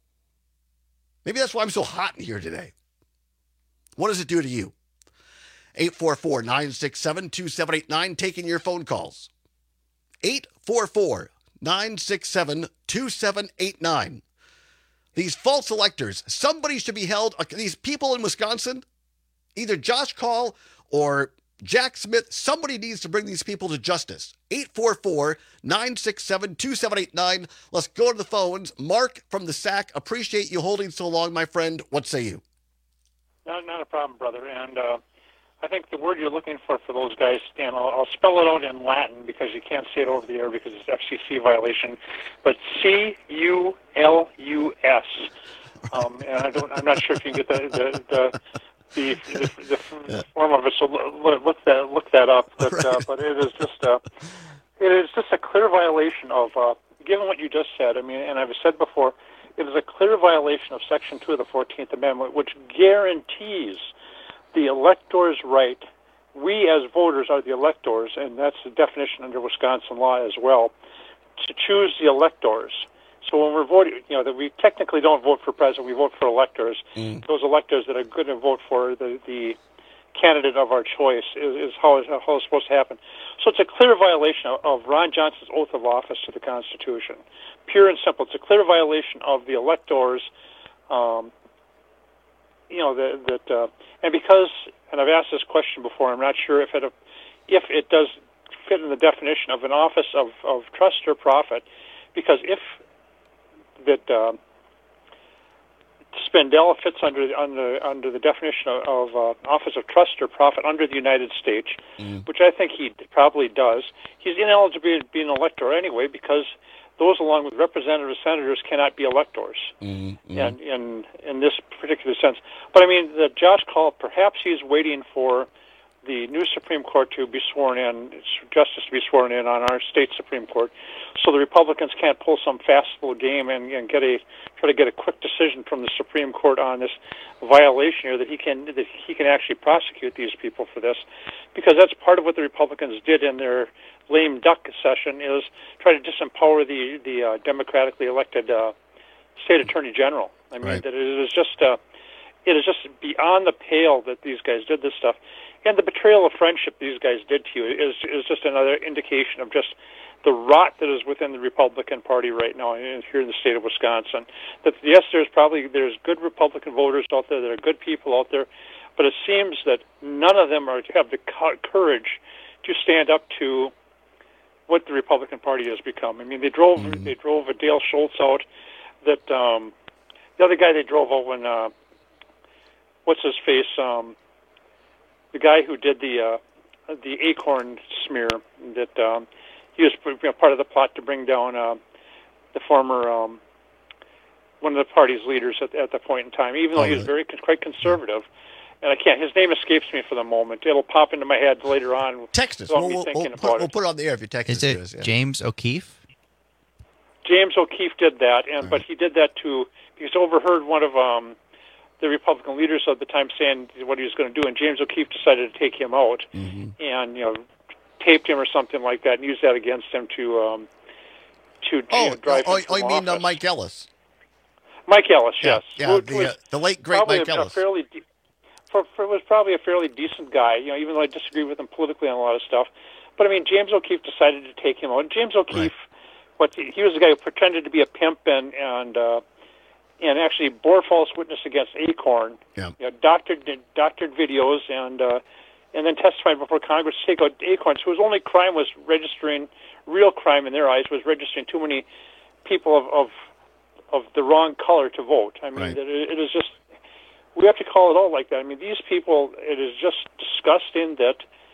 Maybe that's why I'm so hot in here today. What does it do to you? eight four four, nine six seven, two seven eight nine, taking your phone calls. eight four four, nine six seven, two seven eight nine. These false electors, somebody should be held, these people in Wisconsin, either Josh Kaul or Jack Smith, somebody needs to bring these people to justice. eight four four, nine six seven, two seven eight nine. Let's go to the phones. Mark from the S A C, appreciate you holding so long, my friend. What say you? Not, not a problem, brother. And uh, I think the word you're looking for for those guys, and I'll, I'll spell it out in Latin because you can't say it over the air because it's F C C violation, but C U L U S. Um, and I don't, I'm not sure if you can get the the, the The, the, the yeah. form of it, so look, look that look that up. But, right. uh, but it is just a, it is just a clear violation of, uh, given what you just said. I mean, and I've said before, it is a clear violation of Section Two of the Fourteenth Amendment, which guarantees the elector's right. We as voters are the electors, and that's the definition under Wisconsin law as well, to choose the electors. So when we're voting, you know, that we technically don't vote for president, we vote for electors. Mm. Those electors that are going to vote for the, the candidate of our choice is, is how, it's, how it's supposed to happen. So it's a clear violation of, of Ron Johnson's oath of office to the Constitution. Pure and simple. It's a clear violation of the electors, um, you know, that, that uh, and because, and I've asked this question before, I'm not sure if it, if it does fit in the definition of an office of, of trust or profit, because if that uh, Spindell fits under under under the definition of, of uh, office of trust or profit under the United States, mm. which I think he probably does. He's ineligible to be an elector anyway because those, along with representatives, senators, cannot be electors mm. Mm. And, in in this particular sense. But I mean, the Josh Kaul, perhaps he's waiting for the new Supreme Court to be sworn in, justice to be sworn in on our state Supreme Court, so the Republicans can't pull some fast little game and, and get a try to get a quick decision from the Supreme Court on this violation here, that he can that he can actually prosecute these people for this, because that's part of what the Republicans did in their lame duck session, is try to disempower the the uh, democratically elected uh, state attorney general. I mean, right. that it is just uh, it is just beyond the pale that these guys did this stuff. And the betrayal of friendship these guys did to you is is just another indication of just the rot that is within the Republican Party right now here in the state of Wisconsin. That yes, there's probably there's good Republican voters out there, there are good people out there, but it seems that none of them are have the courage to stand up to what the Republican Party has become. I mean, they drove mm-hmm. they drove a Dale Schultz out. That um, the other guy they drove out when uh, what's his face. Um, The guy who did the uh, the Acorn smear, that um, he was you know, part of the plot to bring down uh, the former um, one of the party's leaders at, at the point in time. Even though oh, he was very quite conservative, and I can't. His name escapes me for the moment. It'll pop into my head later on. Text us. We'll, we'll, we'll, put, we'll put it on the air if you text Is us. Is it us, yeah. James O'Keefe? James O'Keefe did that, and right. but he did that to because overheard one of um, the Republican leaders at the time saying what he was going to do, and James O'Keefe decided to take him out mm-hmm. and you know taped him or something like that and used that against him to um, to oh, you know, drive oh, him oh, you mean uh, Mike Ellis? Mike Ellis, yes, yeah, yeah the, uh, the late great Mike a, Ellis. A fairly de- for, for was probably a fairly decent guy, you know, even though I disagree with him politically on a lot of stuff. But I mean, James O'Keefe decided to take him out. James O'Keefe, right. what he was the guy who pretended to be a pimp and and. Uh, and actually bore false witness against Acorn, yeah. you know, doctored, doctored videos, and uh, and then testified before Congress to take out Acorn, whose only crime was registering, real crime in their eyes, was registering too many people of of, of the wrong color to vote. I mean, right. it, it is just, we have to call it out like that. I mean, these people, it is just disgusting that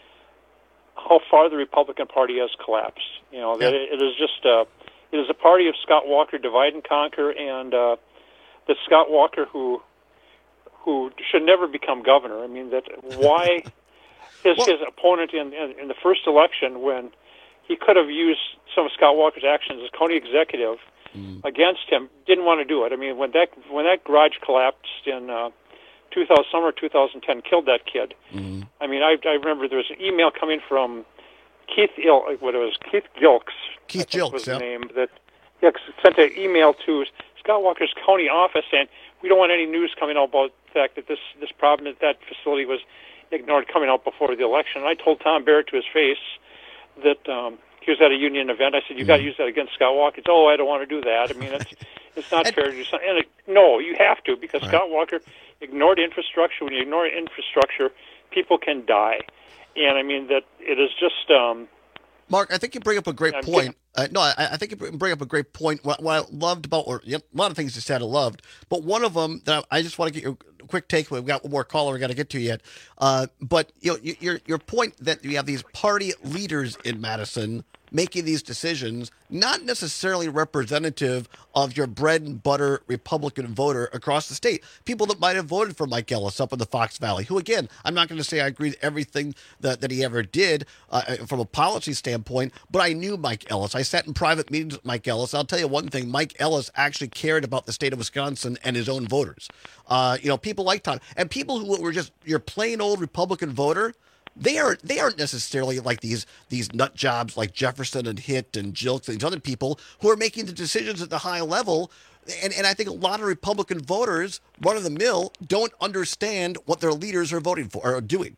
how far the Republican Party has collapsed. You know, yeah. that it, it is just, uh, it is a party of Scott Walker divide and conquer, and uh, that Scott Walker, who who should never become governor. I mean, that why his his opponent in, in in the first election, when he could have used some of Scott Walker's actions as county executive mm. against him, didn't want to do it. I mean, when that when that garage collapsed in uh, two thousand, summer two thousand ten, killed that kid. Mm. I mean, I I remember there was an email coming from Keith Il, what it was Keith Gilks. Keith Gilks was yeah. the name that yeah, sent an email to Scott Walker's county office saying we don't want any news coming out about the fact that this this problem at that facility was ignored coming out before the election. And I told Tom Barrett to his face that um, he was at a union event. I said, you got to use that against Scott Walker. It's, oh, I don't want to do that. I mean, it's it's not fair to do something. And it, no, you have to, because right. Scott Walker ignored infrastructure. When you ignore infrastructure, people can die. And I mean, that it is just... Um, Mark, I think you bring up a great I'm point. Uh, no, I, I think you bring up a great point. What, what I loved about, or yep, a lot of things you said I loved, but one of them that I, I just want to get your quick take. We've got one more caller we got to get to yet. Uh, but you know, your your point that you have these party leaders in Madison making these decisions, not necessarily representative of your bread and butter Republican voter across the state. People that might have voted for Mike Ellis up in the Fox Valley, who, again, I'm not going to say I agree with everything that, that he ever did uh, from a policy standpoint, but I knew Mike Ellis. I sat in private meetings with Mike Ellis. I'll tell you one thing, Mike Ellis actually cared about the state of Wisconsin and his own voters. Uh, you know, people like Tom. And people who were just your plain old Republican voter, They are they aren't necessarily like these these nut jobs like Jefferson and Hitt and Jilks and these other people who are making the decisions at the high level. And and I think a lot of Republican voters, run of the mill, don't understand what their leaders are voting for or are doing.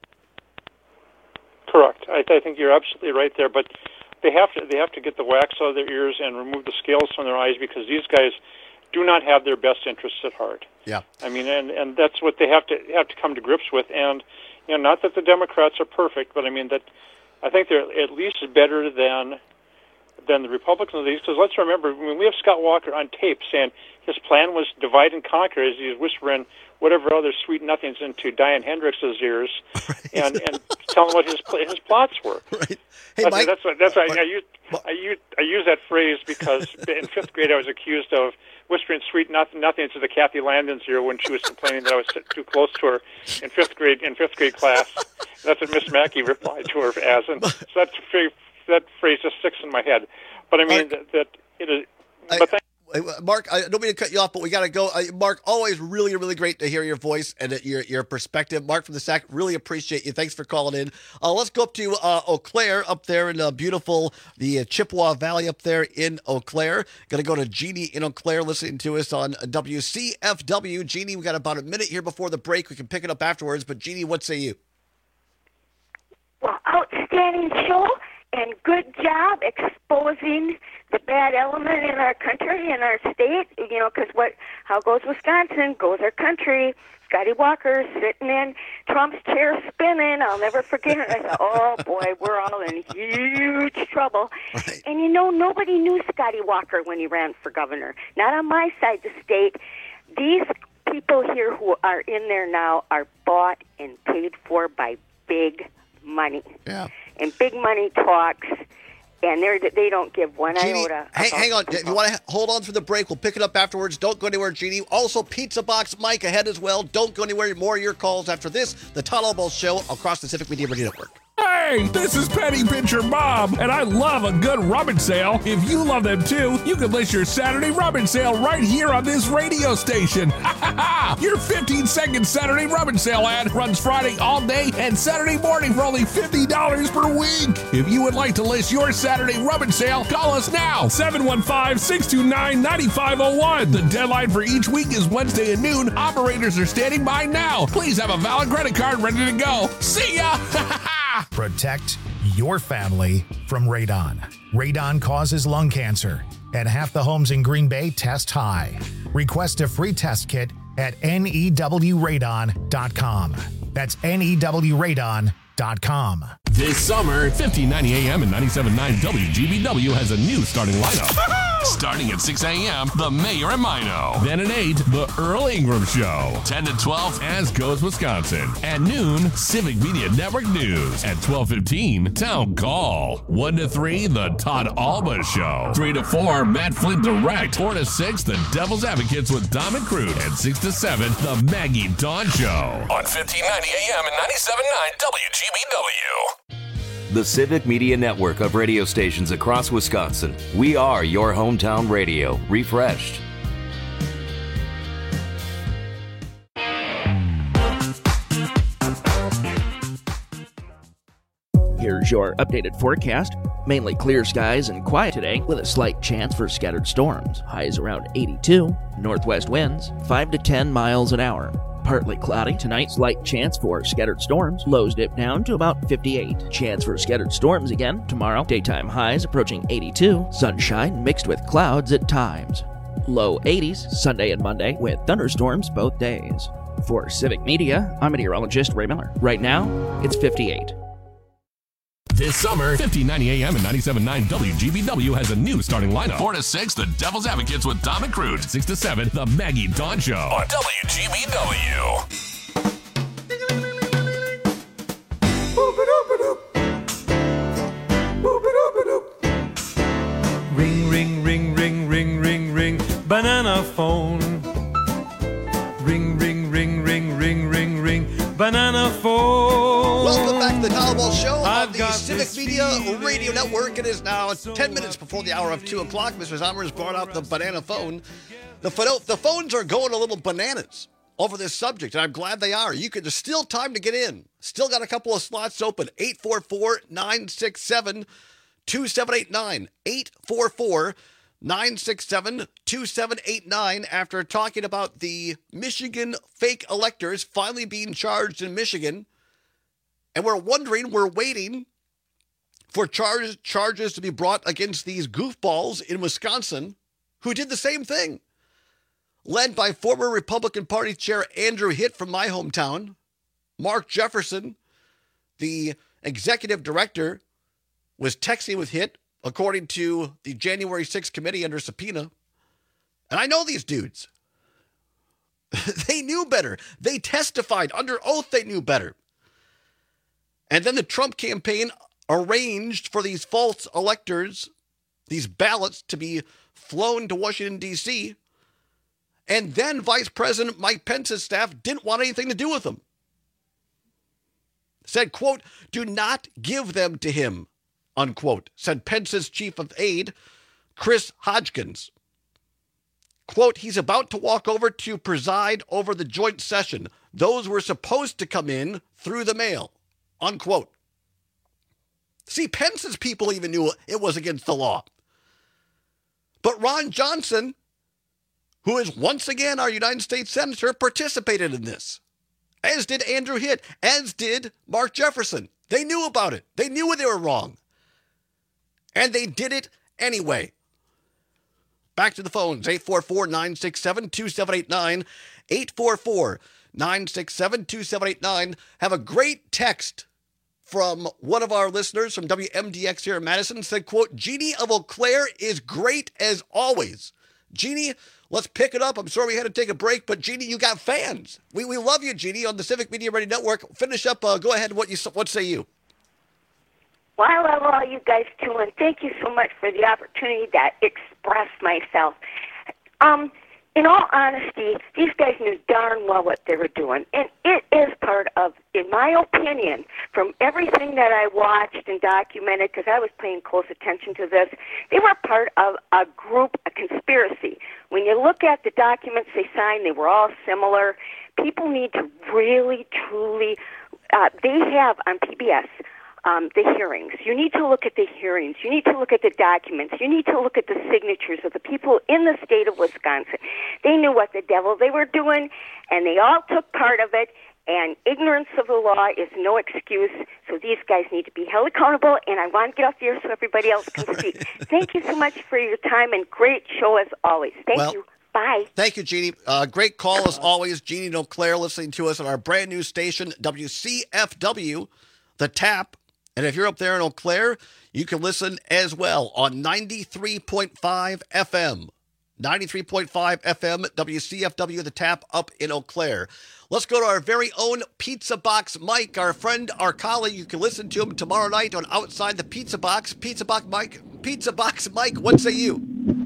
Correct. I, I think you're absolutely right there. But they have to they have to get the wax out of their ears and remove the scales from their eyes, because these guys do not have their best interests at heart. Yeah. I mean, and, and that's what they have to have to come to grips with. And you know, not that the Democrats are perfect, but I mean that I think they're at least better than than the Republicans. Because let's remember, I mean, we have Scott Walker on tape saying his plan was divide and conquer, as he's whispering whatever other sweet nothings into Diane Hendricks's ears, right. and and telling what his his plots were. Right. Hey, that's Mike, that's what, that's why Mike, I use I use I use that phrase because in fifth grade I was accused of whispering sweet nothing, nothing to the Kathy Landon's ear when she was complaining that I was too close to her in fifth grade in fifth grade class. That's what Miss Mackey replied to her as, and so that that phrase just sticks in my head. But I mean that, that it is. I, but thank Mark, I don't mean to cut you off, but we got to go. Uh, Mark, always really, really great to hear your voice and uh, your your perspective. Mark from the S A C, really appreciate you. Thanks for calling in. Uh, let's go up to uh, Eau Claire up there in uh, beautiful, the uh, Chippewa Valley up there in Eau Claire. Going to go to Jeannie in Eau Claire listening to us on W C F W. Jeannie, we got about a minute here before the break. We can pick it up afterwards, but Jeannie, what say you? Well, outstanding show. And good job exposing the bad element in our country, in our state. You know, because what, how goes Wisconsin, goes our country. Scotty Walker sitting in Trump's chair spinning. I'll never forget it. I thought, oh, boy, we're all in huge trouble. Right. And, you know, nobody knew Scotty Walker when he ran for governor. Not on my side of the state. These people here who are in there now are bought and paid for by big money. Yeah. And big money talks, and they they don't give one Jeannie, iota. Hang, hang on. If you want to hold on for the break, we'll pick it up afterwards. Don't go anywhere, Jeannie. Also, Pizza Box Mike ahead as well. Don't go anywhere. More of your calls after this. The Todd Albo Show across the Civic Media Radio Network. Hey, this is Penny Pincher Bob, and I love a good rummage sale. If you love them too, you can list your Saturday rummage sale right here on this radio station. Ha ha ha! Your fifteen second Saturday rummage sale ad runs Friday all day and Saturday morning for only fifty dollars per week. If you would like to list your Saturday rummage sale, call us now, seven one five, six two nine, nine five zero one. The deadline for each week is Wednesday at noon. Operators are standing by now. Please have a valid credit card ready to go. See ya! Protect your family from radon. Radon causes lung cancer, and half the homes in Green Bay test high. Request a free test kit at N E W radon dot com. That's N E W radon dot com. This summer, fifteen ninety A M and ninety-seven point nine W G B W has a new starting lineup. Starting at six A M, The Mayor and Mino. Then at eight, The Earl Ingram Show. ten to twelve, As Goes Wisconsin. At noon, Civic Media Network News. At twelve fifteen, Town Call. one to three, The Todd Alba Show. three to four, Matt Flint Direct. four to six, The Devil's Advocates with Dom and Crute. And six to seven, The Maggie Dawn Show. On fifteen ninety A M and ninety-seven point nine W G B W. The Civic Media Network of radio stations across Wisconsin. We are your hometown radio, refreshed. Here's your updated forecast. Mainly clear skies and quiet today with a slight chance for scattered storms. Highs around eighty-two. Northwest winds five to ten miles an hour. partly cloudy. Tonight, slight chance for scattered storms. Lows dip down to about fifty-eight. Chance for scattered storms again tomorrow. Daytime highs approaching eighty-two. Sunshine mixed with clouds at times. Low eighties Sunday and Monday with thunderstorms both days. For Civic Media, I'm meteorologist Ray Miller. Right now, it's fifty-eight. This summer, fifteen ninety A M and ninety-seven point nine W G B W has a new starting lineup. four to six, The Devil's Advocates with Dom and Crute. six to seven, The Maggie Dawn Show on W G B W. Ring, ring, ring, ring, ring, ring, ring, banana phone. Ring, ring, ring, ring, ring, ring, ring, banana phone. Welcome back to the Powerball Show on the Civic Media Radio Network. It is now ten minutes before the hour of two o'clock. Mister Zomer has brought out the banana phone. The, pho- the phones are going a little bananas over this subject, and I'm glad they are. You can, there's still time to get in. Still got a couple of slots open. eight four four, nine six seven, two seven eight nine. eight four four, nine six seven, two seven eight nine. After talking about the Michigan fake electors finally being charged in Michigan. And we're wondering, we're waiting for charge, charges to be brought against these goofballs in Wisconsin who did the same thing. Led by former Republican Party Chair Andrew Hitt from my hometown, Mark Jefferson, the executive director, was texting with Hitt, according to the January sixth committee under subpoena. And I know these dudes. They knew better. They testified under oath they knew better. And then the Trump campaign arranged for these false electors, these ballots, to be flown to Washington, D C And then Vice President Mike Pence's staff didn't want anything to do with them. Said, quote, do not give them to him, unquote, said Pence's chief of aide, Chris Hodgkins. Quote, he's about to walk over to preside over the joint session. Those were supposed to come in through the mail, unquote. See, Pence's people even knew it was against the law. But Ron Johnson, who is once again our United States Senator, participated in this, as did Andrew Hitt, as did Mark Jefferson. They knew about it. They knew they were wrong. And they did it anyway. Back to the phones, eight four four, nine six seven, two seven eight nine, eight four four, nine six seven, two seven eight nine. Have a great text from one of our listeners from W M D X here in Madison. Said, quote, Jeannie of Eau Claire is great as always. Jeannie, let's pick it up. I'm sorry we had to take a break, but Jeannie, you got fans. We we love you, Jeannie, on the Civic Media Radio Network. Finish up. Uh, go ahead. What you what say you? Well, I love all you guys too, and thank you so much for the opportunity to express myself. Um, in all honesty, these guys knew darn well what they were doing, and it is part of, in my opinion, from everything that I watched and documented, because I was paying close attention to this, they were part of a group, a conspiracy. When you look at the documents they signed, they were all similar. People need to really, truly, uh, they have on P B S, Um, the hearings. You need to look at the hearings. You need to look at the documents. You need to look at the signatures of the people in the state of Wisconsin. They knew what the devil they were doing, and they all took part of it, and ignorance of the law is no excuse, so these guys need to be held accountable, and I want to get off the air so everybody else can speak. Thank you so much for your time, and great show as always. Thank well, you. Bye. Thank you, Jeannie. Uh, great call as always. Jeannie in Eau Claire listening to us on our brand new station, W C F W, The Tap. And if you're up there in Eau Claire, you can listen as well on ninety-three point five F M. ninety-three point five F M, W C F W, The Tap up in Eau Claire. Let's go to our very own Pizza Box Mike, our friend, our colleague. You can listen to him tomorrow night on Outside the Pizza Box. Pizza Box Mike, Pizza Box Mike, what say you?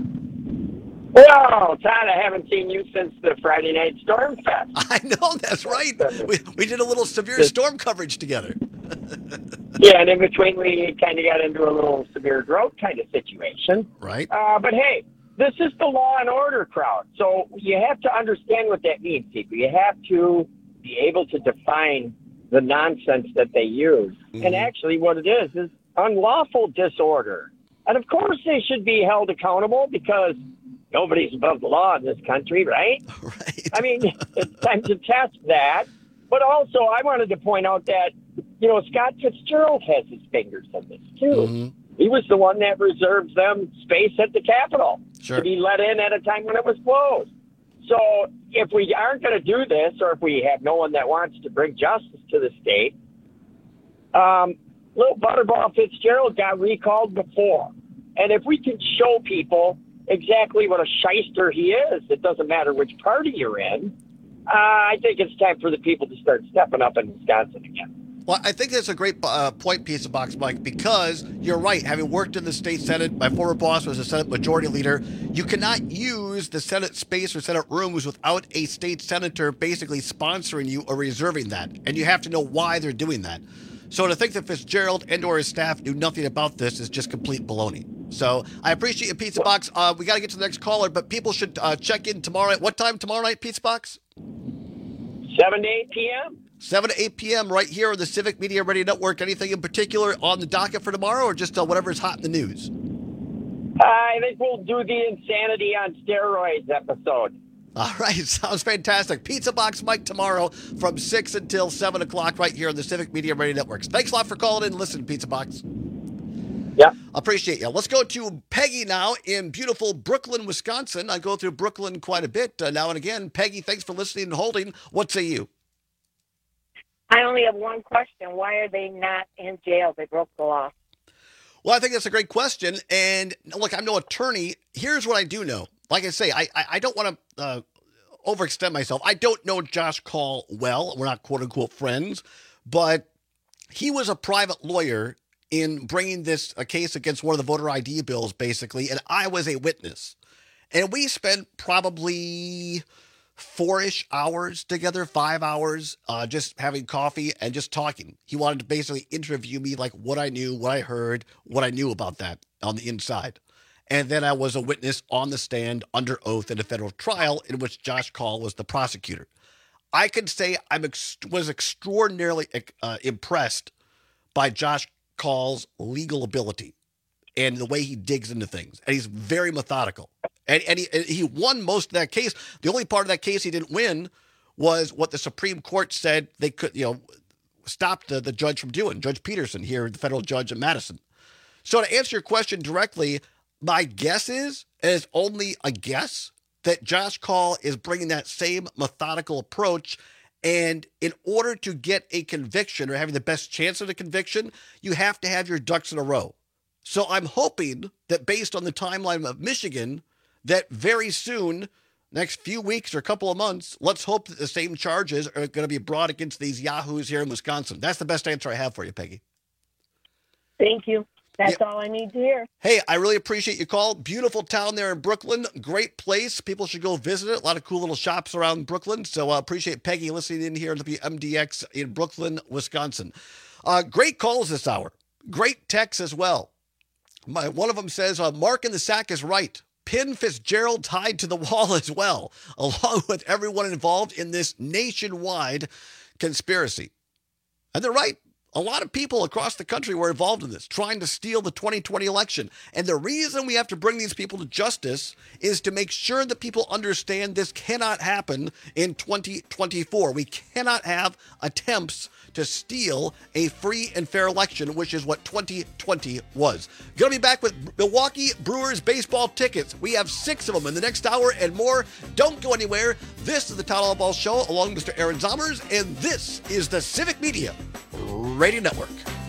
Well, Todd, I haven't seen you since the Friday Night Storm Fest. I know, that's right. We, we did a little severe storm coverage together. Yeah, and in between we kind of got into a little severe drought kind of situation. Right. Uh, but hey, this is the law and order crowd. So you have to understand what that means, people. You have to be able to define the nonsense that they use. Mm-hmm. And actually what it is is unlawful disorder. And of course they should be held accountable because nobody's above the law in this country, right? Right. I mean, it's time to test that. But also, I wanted to point out that, you know, Scott Fitzgerald has his fingers in this, too. Mm-hmm. He was the one that reserved them space at the Capitol sure. to be let in at a time when it was closed. So if we aren't going to do this, or if we have no one that wants to bring justice to the state, um, little Butterball Fitzgerald got recalled before. And if we can show people exactly what a shyster he is, it doesn't matter which party you're in, uh, I think it's time for the people to start stepping up in Wisconsin again. Well, I think that's a great uh, point, Pizza Box Mike, because you're right. Having worked in the state Senate, my former boss was a Senate Majority Leader. You cannot use the Senate space or Senate rooms without a state senator basically sponsoring you or reserving that. And you have to know why they're doing that. So to think that Fitzgerald and or his staff knew nothing about this is just complete baloney. So I appreciate you, Pizza Box. Uh, we got to get to the next caller, but people should uh, check in tomorrow night. What time tomorrow night, Pizza Box? seven to eight p.m. seven to eight p.m. right here on the Civic Media Radio Network. Anything in particular on the docket for tomorrow, or just uh, whatever's hot in the news? I think we'll do the Insanity on Steroids episode. All right, sounds fantastic. Pizza Box Mike tomorrow from six until seven o'clock right here on the Civic Media Radio Networks. Thanks a lot for calling in and listening, Pizza Box. Yeah. Appreciate you. Let's go to Peggy now in beautiful Brooklyn, Wisconsin. I go through Brooklyn quite a bit uh, now and again. Peggy, thanks for listening and holding. What say you? I only have one question. Why are they not in jail? They broke the law. Well, I think that's a great question. And look, I'm no attorney. Here's what I do know. Like I say, I I, I don't want to uh, overextend myself. I don't know Josh Kaul well. We're not quote unquote friends, but he was a private lawyer in bringing this a case against one of the voter I D bills, basically, and I was a witness. And we spent probably four-ish hours together, five hours, uh, just having coffee and just talking. He wanted to basically interview me, like what I knew, what I heard, what I knew about that on the inside. And then I was a witness on the stand under oath in a federal trial in which Josh Kaul was the prosecutor. I can say I ex- was extraordinarily uh, impressed by Josh Kaul's legal ability and the way he digs into things. And he's very methodical. And, and, he, and he won most of that case. The only part of that case he didn't win was what the Supreme Court said they could, you know, stop the, the judge from doing, Judge Peterson here, the federal judge in Madison. So to answer your question directly, my guess is, and it's only a guess, that Josh Kaul is bringing that same methodical approach. And in order to get a conviction or having the best chance of a conviction, you have to have your ducks in a row. So I'm hoping that based on the timeline of Michigan, that very soon, next few weeks or a couple of months, let's hope that the same charges are going to be brought against these yahoos here in Wisconsin. That's the best answer I have for you, Peggy. Thank you. That's Yeah. all I need to hear. Hey, I really appreciate your call. Beautiful town there in Brooklyn. Great place. People should go visit it. A lot of cool little shops around Brooklyn. So I uh, appreciate Peggy listening in here at the M D X in Brooklyn, Wisconsin. Uh, great calls this hour. Great texts as well. My, one of them says, uh, Mark in the Sack is right. Pin Fitzgerald tied to the wall as well, along with everyone involved in this nationwide conspiracy. And they're right. A lot of people across the country were involved in this, trying to steal the twenty twenty election. And the reason we have to bring these people to justice is to make sure that people understand this cannot happen in twenty twenty-four. We cannot have attempts to steal a free and fair election, which is what twenty twenty was. Gonna be back with Milwaukee Brewers baseball tickets. We have six of them in the next hour and more. Don't go anywhere. This is the Todd Ball Show along with Mister Aaron Zomers, and this is the Civic Media Radio Network.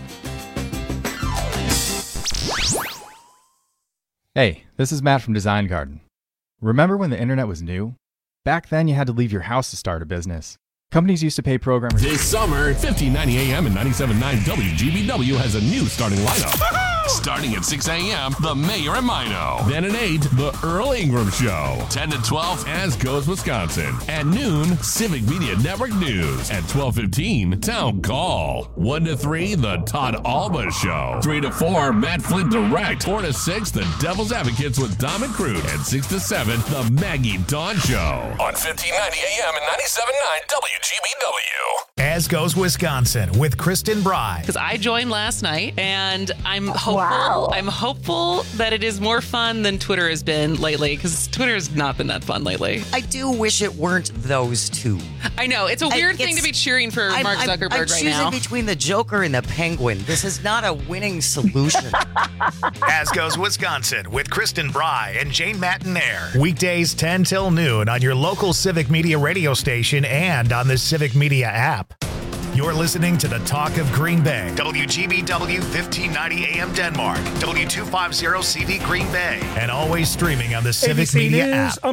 Hey, this is Matt from Design Garden. Remember when the internet was new? Back then you had to leave your house to start a business. Companies used to pay programmers. This summer, fifteen ninety A M and ninety-seven point nine W G B W has a new starting lineup. Starting at six A M, The Mayor and Mino. Then at eight, The Earl Ingram Show. ten to twelve, As Goes Wisconsin. At noon, Civic Media Network News. At twelve fifteen, Town Call. one to three, The Todd Alba Show. three to four, Matt Flynn Direct. four to six, The Devil's Advocates with Dom and Crute. And six to seven, The Maggie Dawn Show. On fifteen ninety A M and ninety-seven point nine W G B W. As Goes Wisconsin with Kristen Bry. Because I joined last night, and I'm hoping Wow. I'm hopeful that it is more fun than Twitter has been lately, because Twitter has not been that fun lately. I do wish it weren't those two. I know. It's a weird I, thing to be cheering for I'm, Mark I'm, Zuckerberg I'm right choosing now. between the Joker and the Penguin. This is not a winning solution. As Goes Wisconsin with Kristen Bry and Jane Matinaire. Weekdays ten till noon on your local Civic Media radio station and on the Civic Media app. You're listening to the Talk of Green Bay. W G B W fifteen ninety A M Denmark. W two fifty C D Green Bay. And always streaming on the Civic A B C Media News, app.